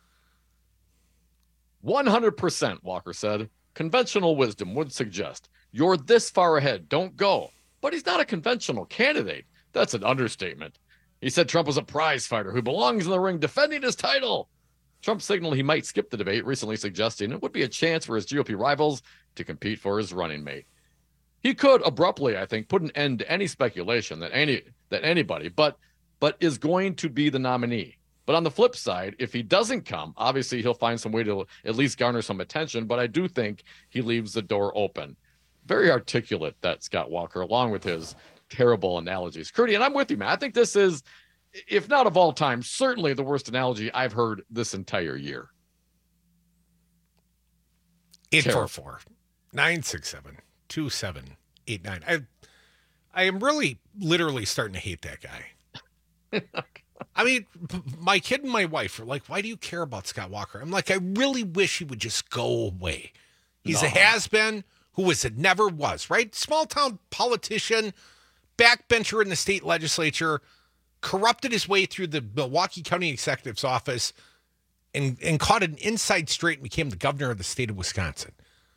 one hundred percent, Walker said. Conventional wisdom would suggest you're this far ahead, don't go. But he's not a conventional candidate. That's an understatement. He said Trump was a prize fighter who belongs in the ring defending his title. Trump signaled he might skip the debate, recently suggesting it would be a chance for his G O P rivals to compete for his running mate. He could abruptly, I think, put an end to any speculation that any that anybody, but but is going to be the nominee. But on the flip side, if he doesn't come, obviously he'll find some way to at least garner some attention. But I do think he leaves the door open. Very articulate, that Scott Walker, along with his terrible analogies. Curdy, and I'm with you, man. I think this is, if not of all time, certainly the worst analogy I've heard this entire year. eight four four, nine six seven, two seven eight nine. I I am really literally starting to hate that guy. I mean, my kid and my wife are like, why do you care about Scott Walker? I'm like, I really wish he would just go away. He's no. a has-been who was it never was, right? Small town politician, backbencher in the state legislature, corrupted his way through the Milwaukee County Executive's office and, and caught an inside straight and became the governor of the state of Wisconsin.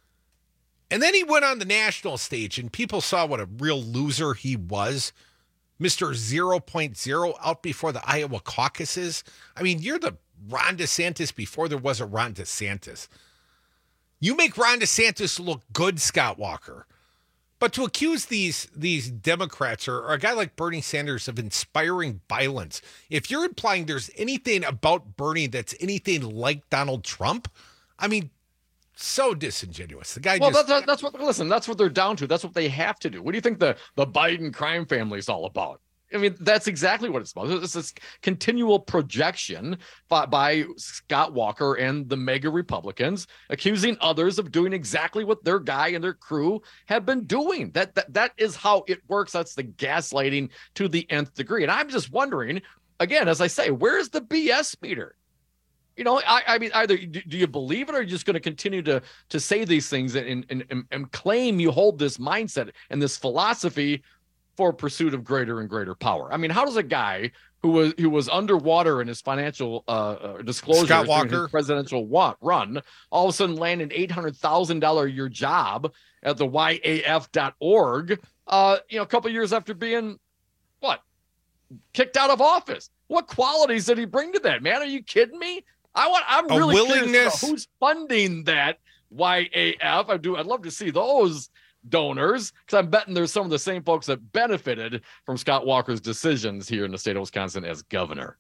And then he went on the national stage and people saw what a real loser he was. Mister zero point zero out before the Iowa caucuses. I mean, you're the Ron DeSantis before there was a Ron DeSantis. You make Ron DeSantis look good, Scott Walker. But to accuse these these Democrats or, or a guy like Bernie Sanders of inspiring violence, if you're implying there's anything about Bernie that's anything like Donald Trump, I mean, so disingenuous. The guy well, just... that's, that's what, listen, that's what they're down to. That's what they have to do. What do you think the, the Biden crime family is all about? I mean, that's exactly what it's about. It's this continual projection by, by Scott Walker and the mega Republicans accusing others of doing exactly what their guy and their crew have been doing. That, that, that is how it works. That's the gaslighting to the nth degree. And I'm just wondering, again, as I say, where's the B S meter? You know, I, I mean, either do you believe it or are you just going to continue to to say these things and, and, and, and claim you hold this mindset and this philosophy for pursuit of greater and greater power? I mean, how does a guy who was who was underwater in his financial uh, uh, disclosures Scott during Walker. his presidential wa- run, all of a sudden land an eight hundred thousand dollars a year job at the Y A F dot org, uh, you know, a couple of years after being, what, kicked out of office? What qualities did he bring to that, man? Are you kidding me? I want. I'm A really willingness- curious about who's funding that Y A F. I do. I'd love to see those donors because I'm betting there's some of the same folks that benefited from Scott Walker's decisions here in the state of Wisconsin as governor.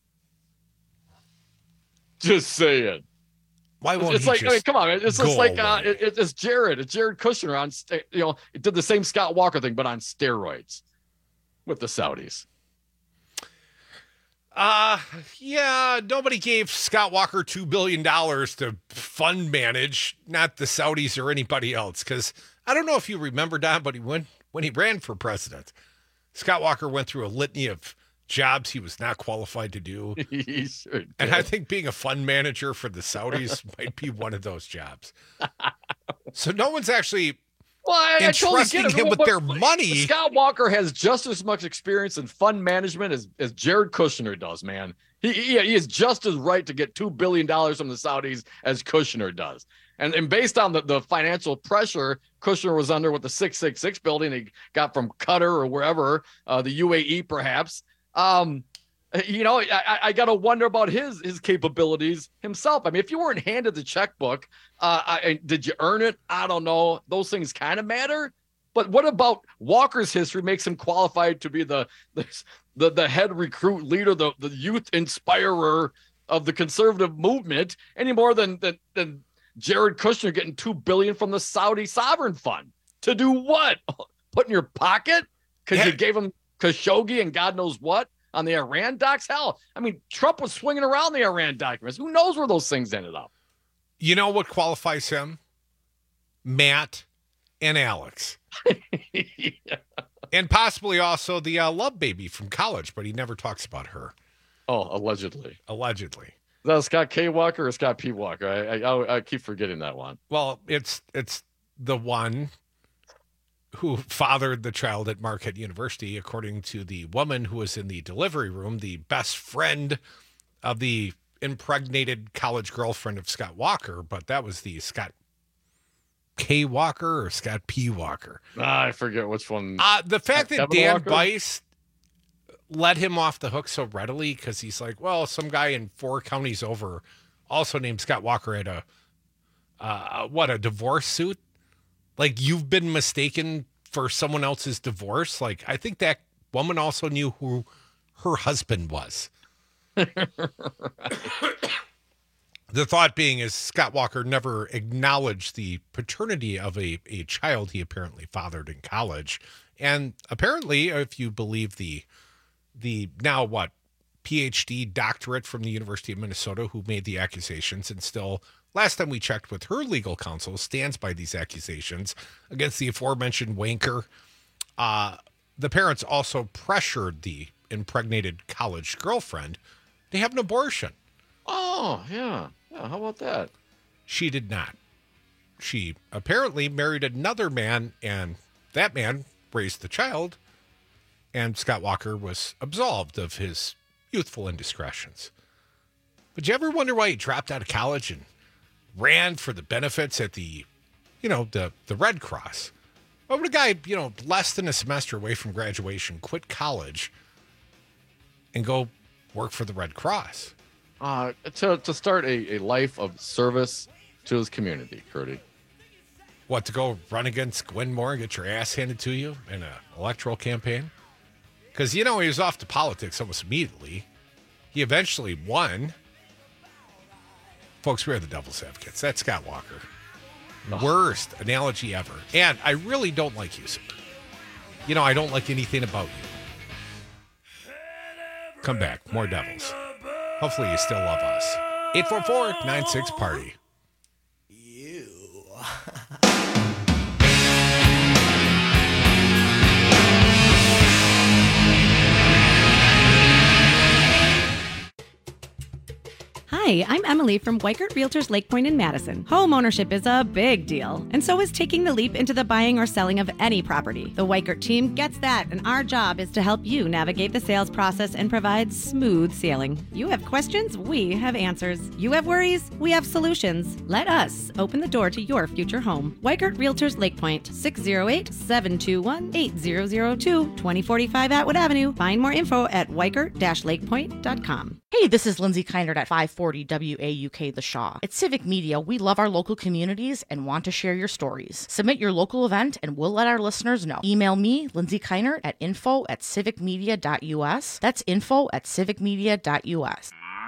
Just saying. Why won't it's he like just I mean, come on, it's just go like uh, away? it, it's Jared, it's Jared Kushner on, st- you know, it did the same Scott Walker thing, but on steroids with the Saudis. Uh, yeah, nobody gave Scott Walker two billion dollars to fund manage, not the Saudis or anybody else, because I don't know if you remember, Don, but he went, when he ran for president, Scott Walker went through a litany of jobs he was not qualified to do. He sure did. And I think being a fund manager for the Saudis might be one of those jobs. So no one's actually well, I, entrusting I totally him with their money. Scott Walker has just as much experience in fund management as, as Jared Kushner does, man. He, he, he is just as right to get two billion dollars from the Saudis as Kushner does. And, and based on the, the financial pressure Kushner was under with the six six six building he got from Qatar or wherever, uh, the U A E perhaps, um, you know, I, I got to wonder about his his capabilities himself. I mean, if you weren't handed the checkbook, uh, I, did you earn it? I don't know. Those things kind of matter. But what about Walker's history makes him qualified to be the the the, the head recruit leader, the, the youth inspirer of the conservative movement, any more than than, than Jared Kushner getting two billion dollars from the Saudi sovereign fund? To do what? Put in your pocket? Because you gave him Khashoggi and God knows what on the Iran docs? Hell, I mean, Trump was swinging around the Iran documents. Who knows where those things ended up? You know what qualifies him? Matt and Alex. Yeah. And possibly also the uh, love baby from college, but he never talks about her. Oh, allegedly. Allegedly. Is that Scott K. Walker or Scott P. Walker? I, I I keep forgetting that one. Well, it's it's the one who fathered the child at Marquette University, according to the woman who was in the delivery room, the best friend of the impregnated college girlfriend of Scott Walker. But that was the Scott K. Walker or Scott P. Walker. Ah, I forget which one. Uh, the fact that Kevin Dan Walker? Bice let him off the hook so readily because he's like, well, some guy in four counties over, also named Scott Walker, had a uh, what a divorce suit. Like, you've been mistaken for someone else's divorce. Like, I think that woman also knew who her husband was. The thought being is Scott Walker never acknowledged the paternity of a, a child he apparently fathered in college. And apparently, if you believe the the now what P H D doctorate from the University of Minnesota who made the accusations, and still, last time we checked with her legal counsel, stands by these accusations against the aforementioned wanker. Uh, the parents also pressured the impregnated college girlfriend to have an abortion. Oh, yeah. Yeah, how about that? She did not. She apparently married another man, and that man raised the child, and Scott Walker was absolved of his youthful indiscretions. But did you ever wonder why he dropped out of college and ran for the benefits at the, you know, the, the Red Cross? Why would a guy, you know, less than a semester away from graduation, quit college and go work for the Red Cross? Uh, to, to start a, a life of service to his community, Curdy. What, to go run against Gwen Moore and get your ass handed to you in an electoral campaign? Because, you know, he was off to politics almost immediately. He eventually won. Folks, we are the devil's advocates. That's Scott Walker. Oh. Worst analogy ever. And I really don't like using it. You know, I don't like anything about you. Come back. More devils. Hopefully you still love us. eight four four, nine six, party. You. Hi, I'm Emily from Weikert Realtors Lake Point in Madison. Home ownership is a big deal, and so is taking the leap into the buying or selling of any property. The Weikert team gets that, and our job is to help you navigate the sales process and provide smooth sailing. You have questions, we have answers. You have worries, we have solutions. Let us open the door to your future home. Weikert Realtors Lake Point, six oh eight, seven two one, eight zero zero two, twenty forty-five Atwood Avenue. Find more info at weikert dash lakepoint dot com. Hey, this is Lindsay Keinert at five forty W A U K The Shaw. At Civic Media, we love our local communities and want to share your stories. Submit your local event and we'll let our listeners know. Email me, Lindsay Keinert, at info at civicmedia dot U S. That's info at civicmedia dot U S.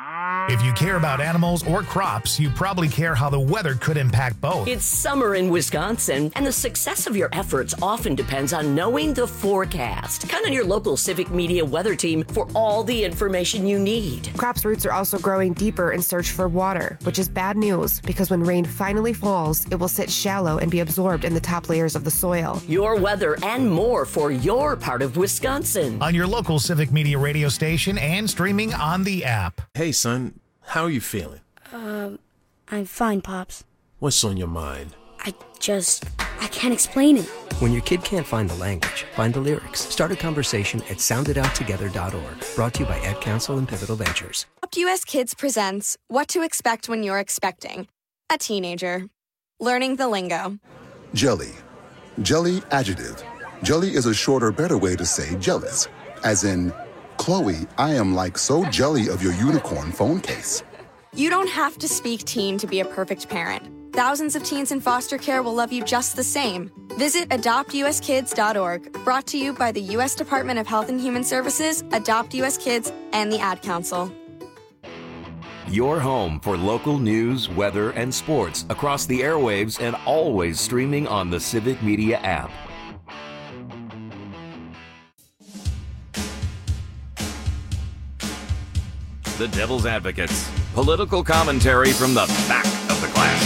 If you care about animals or crops, you probably care how the weather could impact both. It's summer in Wisconsin, and the success of your efforts often depends on knowing the forecast. Count on your local Civic Media weather team for all the information you need. Crops' roots are also growing deeper in search for water, which is bad news because when rain finally falls, it will sit shallow and be absorbed in the top layers of the soil. Your weather and more for your part of Wisconsin. On your local Civic Media radio station and streaming on the app. Hey, son. How are you feeling? Um, I'm fine, Pops. What's on your mind? I just, I can't explain it. When your kid can't find the language, find the lyrics. Start a conversation at sound it out together dot org. Brought to you by Ad Council and Pivotal Ventures. Adopt U S Kids presents What to Expect When You're Expecting a Teenager. Learning the lingo. Jelly. Jelly adjective. Jelly is a shorter, better way to say jealous. As in, Chloe, I am like so jelly of your unicorn phone case. You don't have to speak teen to be a perfect parent. Thousands of teens in foster care will love you just the same. Visit adopt u s kids dot org. Brought to you by the U S Department of Health and Human Services, Adopt U S Kids, and the Ad Council. Your home for local news, weather, and sports across the airwaves and always streaming on the Civic Media app. The Devil's Advocates. Political commentary from the back of the class.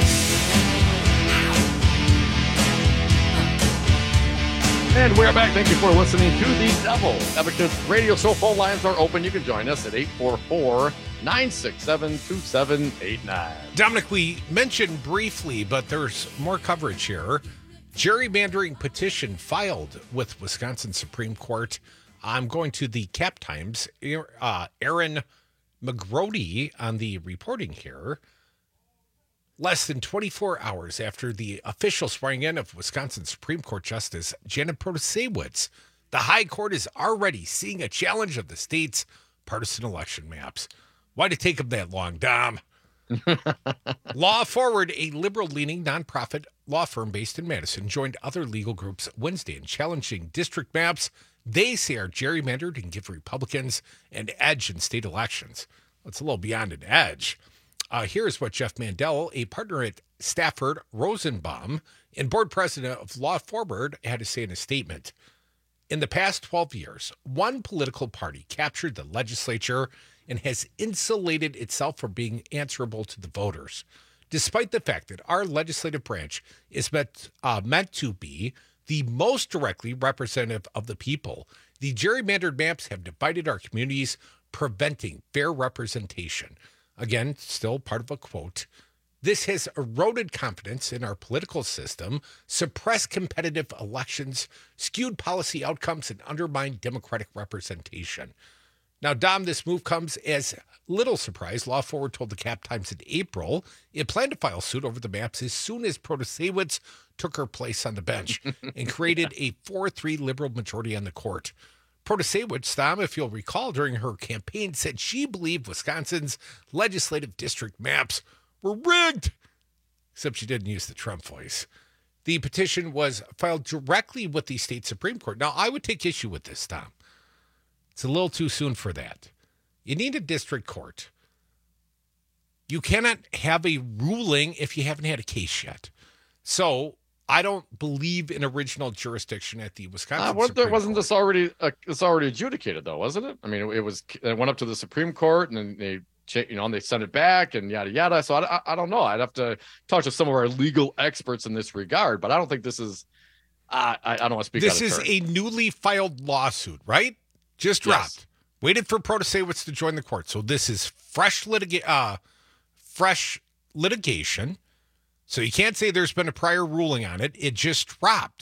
And we are back. Thank you for listening to the Devil's Advocates radio show. Phone lines are open. You can join us at eight four four, nine six seven, two seven eight nine. Dominic, we mentioned briefly, but there's more coverage here. Gerrymandering petition filed with Wisconsin Supreme Court. I'm going to the Cap Times. Uh, Aaron McGrody on the reporting here. Less than twenty-four hours after the official swearing in of Wisconsin Supreme Court Justice Janet Protasiewicz, the High Court is already seeing a challenge of the state's partisan election maps. Why'd it take them that long, Dom? Law Forward, a liberal-leaning nonprofit law firm based in Madison, joined other legal groups Wednesday in challenging district maps they say are gerrymandered and give Republicans an edge in state elections. It's a little beyond an edge. Uh, here's what Jeff Mandel, a partner at Stafford Rosenbaum and board president of Law Forward, had to say in a statement. In the past twelve years, one political party captured the legislature and has insulated itself from being answerable to the voters, despite the fact that our legislative branch is meant, uh, meant to be the most directly representative of the people. The gerrymandered maps have divided our communities, preventing fair representation. Again, still part of a quote. This has eroded confidence in our political system, suppressed competitive elections, skewed policy outcomes, and undermined democratic representation. Now, Dom, this move comes as little surprise. Law Forward told the Cap Times in April it planned to file suit over the maps as soon as Protasiewicz took her place on the bench and created a four three liberal majority on the court. Protasiewicz, Dom, if you'll recall, during her campaign, said she believed Wisconsin's legislative district maps were rigged, except she didn't use the Trump voice. The petition was filed directly with the state Supreme Court. Now, I would take issue with this, Dom. It's a little too soon for that. You need a district court. You cannot have a ruling if you haven't had a case yet. So I don't believe in original jurisdiction at the Wisconsin uh, what, Supreme wasn't Court. this already uh, it's already adjudicated though, wasn't it? I mean, it, it was it went up to the Supreme Court and then they you know and they sent it back and yada yada. So I, I, I don't know. I'd have to talk to some of our legal experts in this regard, but I don't think this is. Uh, I I don't want to speak. This out of is turn. a newly filed lawsuit, right? Just dropped. Yes. Waited for Protasiewicz to join the court. So this is fresh litiga- uh, fresh litigation. So you can't say there's been a prior ruling on it. It just dropped.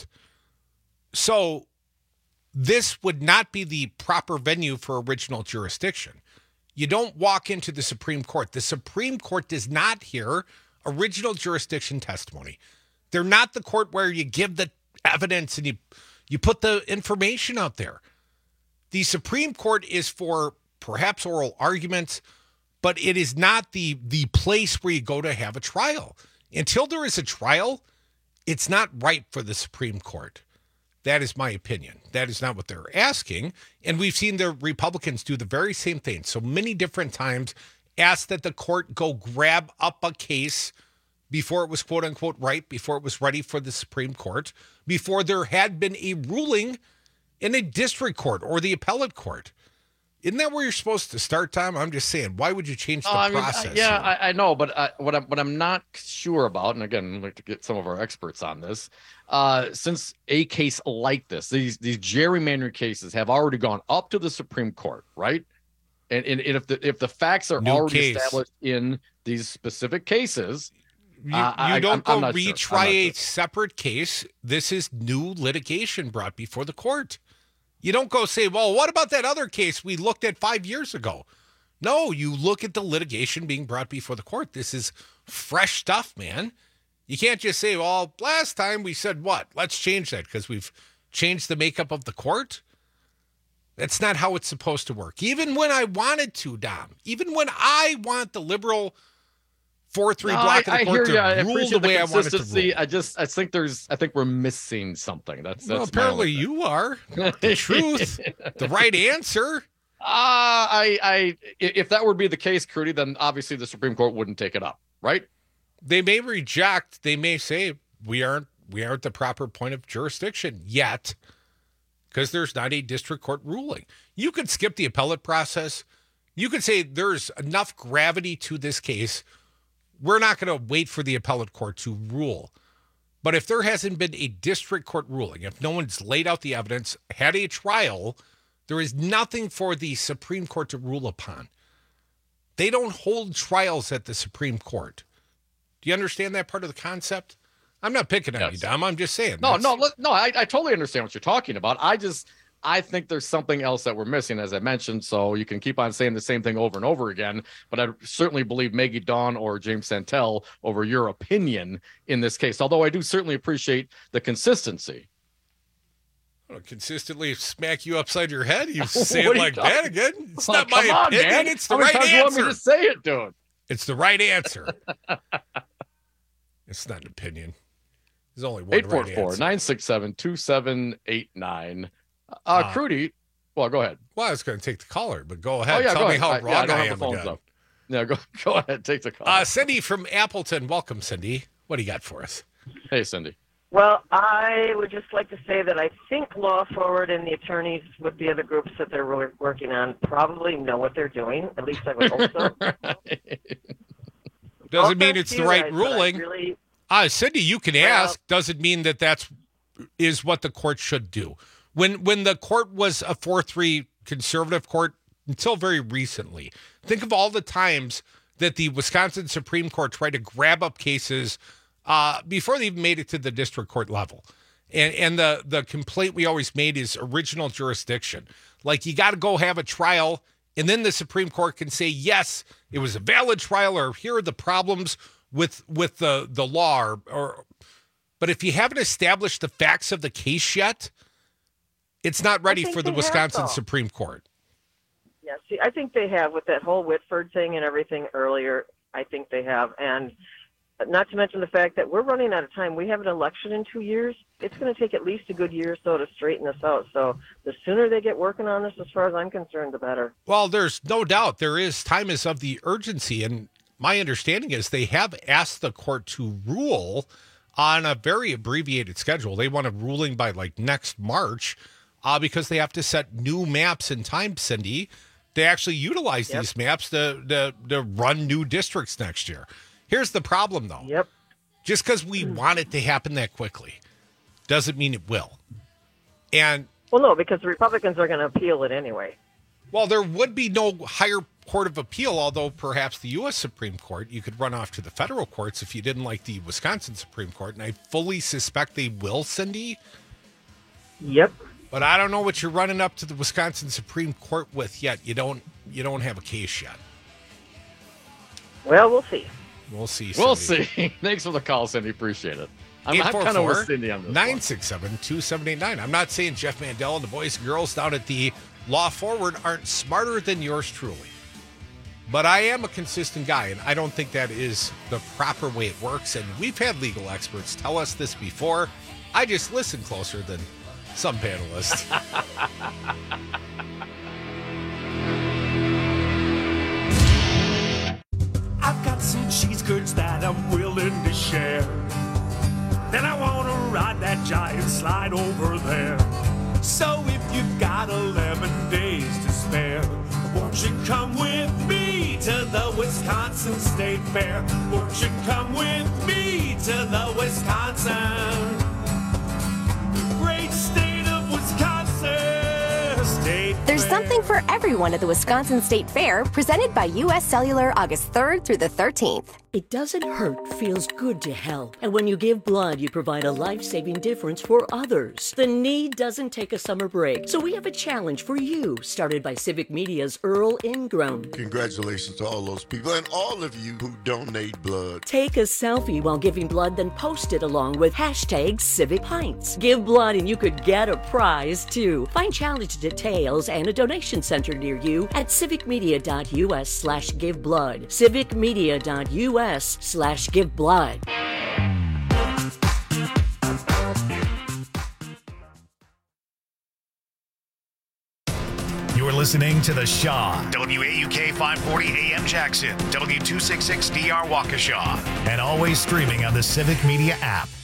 So this would not be the proper venue for original jurisdiction. You don't walk into the Supreme Court. The Supreme Court does not hear original jurisdiction testimony. They're not the court where you give the evidence and you you put the information out there. The Supreme Court is for perhaps oral arguments, but it is not the the place where you go to have a trial. Until there is a trial, it's not right for the Supreme Court. That is my opinion. That is not what they're asking. And we've seen the Republicans do the very same thing so many different times asked that the court go grab up a case before it was quote unquote right, before it was ready for the Supreme Court, before there had been a ruling in a district court or the appellate court. Isn't that where you're supposed to start, Tom? I'm just saying, why would you change the Oh, I mean, process? uh, yeah, I, I know, but uh, what I'm what I'm not sure about, and again, I'd like to get some of our experts on this. Uh, since a case like this, these these gerrymandering cases have already gone up to the Supreme Court, right? And, and, and if the if the facts are New already case. established in these specific cases, You, uh, you I, don't I'm, go I'm not sure. I'm retry not a sure. separate case. This is new litigation brought before the court. You don't go say, well, what about that other case we looked at five years ago? No, you look at the litigation being brought before the court. This is fresh stuff, man. You can't just say, well, last time we said what? Let's change that because we've changed the makeup of the court. That's not how it's supposed to work. Even when I wanted to, Dom, even when I want the liberal four three No, block I, of the I hear court you. I to rule appreciate the way I want it to consistency. rule. I just I think there's I think we're missing something. That's that's Well, my apparently only thing. you are. The truth, the right answer. Uh, I, I, if that would be the case, Crudy, then obviously the Supreme Court wouldn't take it up, right? They may reject. They may say we aren't we aren't the proper point of jurisdiction yet, because there's not a district court ruling. You could skip the appellate process. You could say there's enough gravity to this case. We're not going to wait for the appellate court to rule. But if there hasn't been a district court ruling, if no one's laid out the evidence, had a trial, there is nothing for the Supreme Court to rule upon. They don't hold trials at the Supreme Court. Do you understand that part of the concept? I'm not picking on Yes. you, Dom. I'm just saying. No, That's- no, look, no. I, I totally understand what you're talking about. I just, I think there's something else that we're missing, as I mentioned. So you can keep on saying the same thing over and over again, but I certainly believe Maggie Dawn or James Santel over your opinion in this case. Although I do certainly appreciate the consistency. I'll consistently smack you upside your head. You say What it are you like talking- that again. It's Well, not my come on, opinion. man. It's the How many right times do you want me answer. to say it, dude? It's the right answer. It's not an opinion. There's only one eight four right four, answer. nine six seven, two seven eight nine. Uh, Uh, Crudy, well, go ahead. Well, I was going to take the caller, but go ahead. Oh, yeah, Tell go me ahead. how I- wrong yeah, I don't I, have am the phones again. up. Yeah, go go ahead. Take the call. Uh, Cindy from Appleton. Welcome, Cindy. What do you got for us? Hey, Cindy. Well, I would just like to say that I think Law Forward and the attorneys with the other groups that they're really working on probably know what they're doing. At least I would hope so. Doesn't mean thanks it's to the you right guys, but I ruling. really- Uh, Cindy, you can Well- ask. Doesn't mean that that's is what the court should do. When when the court was a four three conservative court until very recently, think of all the times that the Wisconsin Supreme Court tried to grab up cases uh, before they even made it to the district court level. And and the the complaint we always made is original jurisdiction. Like you got to go have a trial, and then the Supreme Court can say, yes, it was a valid trial, or here are the problems with with the the law. Or, or but if you haven't established the facts of the case yet, it's not ready think for the they have, Wisconsin though. Supreme Court. Yeah, see, I think they have with that whole Whitford thing and everything earlier. I think they have, and not to mention the fact that we're running out of time. We have an election in two years. It's going to take at least a good year or so to straighten this out. So the sooner they get working on this, as far as I'm concerned, the better. Well, there's no doubt there is time is of the urgency. And my understanding is they have asked the court to rule on a very abbreviated schedule. They want a ruling by like next March uh, because they have to set new maps in time, Cindy. They actually utilize Yep. these maps to, to, to run new districts next year. Here's the problem, though. Yep. Just because we want it to happen that quickly doesn't mean it will. And Well, no, because the Republicans are going to appeal it anyway. well, there would be no higher court of appeal, although perhaps the U S Supreme Court, you could run off to the federal courts if you didn't like the Wisconsin Supreme Court. And I fully suspect they will, Cindy. Yep. But I don't know what you're running up to the Wisconsin Supreme Court with yet. You don't you don't have a case yet. Well, we'll see. We'll see. We'll Cindy. see. Thanks for the call, Cindy. Appreciate it. I'm, I'm kind of with Cindy on this one. nine six seven, two seven eight nine. I'm not saying Jeff Mandel and the boys and girls down at the Law Forward aren't smarter than yours truly. But I am a consistent guy, and I don't think that is the proper way it works. And we've had legal experts tell us this before. I just listen closer than some panelists. share. Then I wanna ride that giant slide over there. So if you've got eleven days to spare, won't you come with me to the Wisconsin State Fair? Won't you come with me to the Wisconsin? Great state of Wisconsin State There's Fair. something for everyone at the Wisconsin State Fair, presented by U S Cellular August third through the thirteenth. It doesn't hurt, feels good to help. And when you give blood, you provide a life-saving difference for others. The need doesn't take a summer break. So we have a challenge for you, started by Civic Media's Earl Ingram. Congratulations to all those people and all of you who donate blood. Take a selfie while giving blood, then post it along with hashtag Civic Pints. Give blood and you could get a prize too. Find challenge details and a donation center near you at civicmedia.us slash give blood. civicmedia.us slash give blood. You're listening to The Shaw. W A U K five forty A M Jackson. W two sixty-six D R Waukesha. And always streaming on the Civic Media app.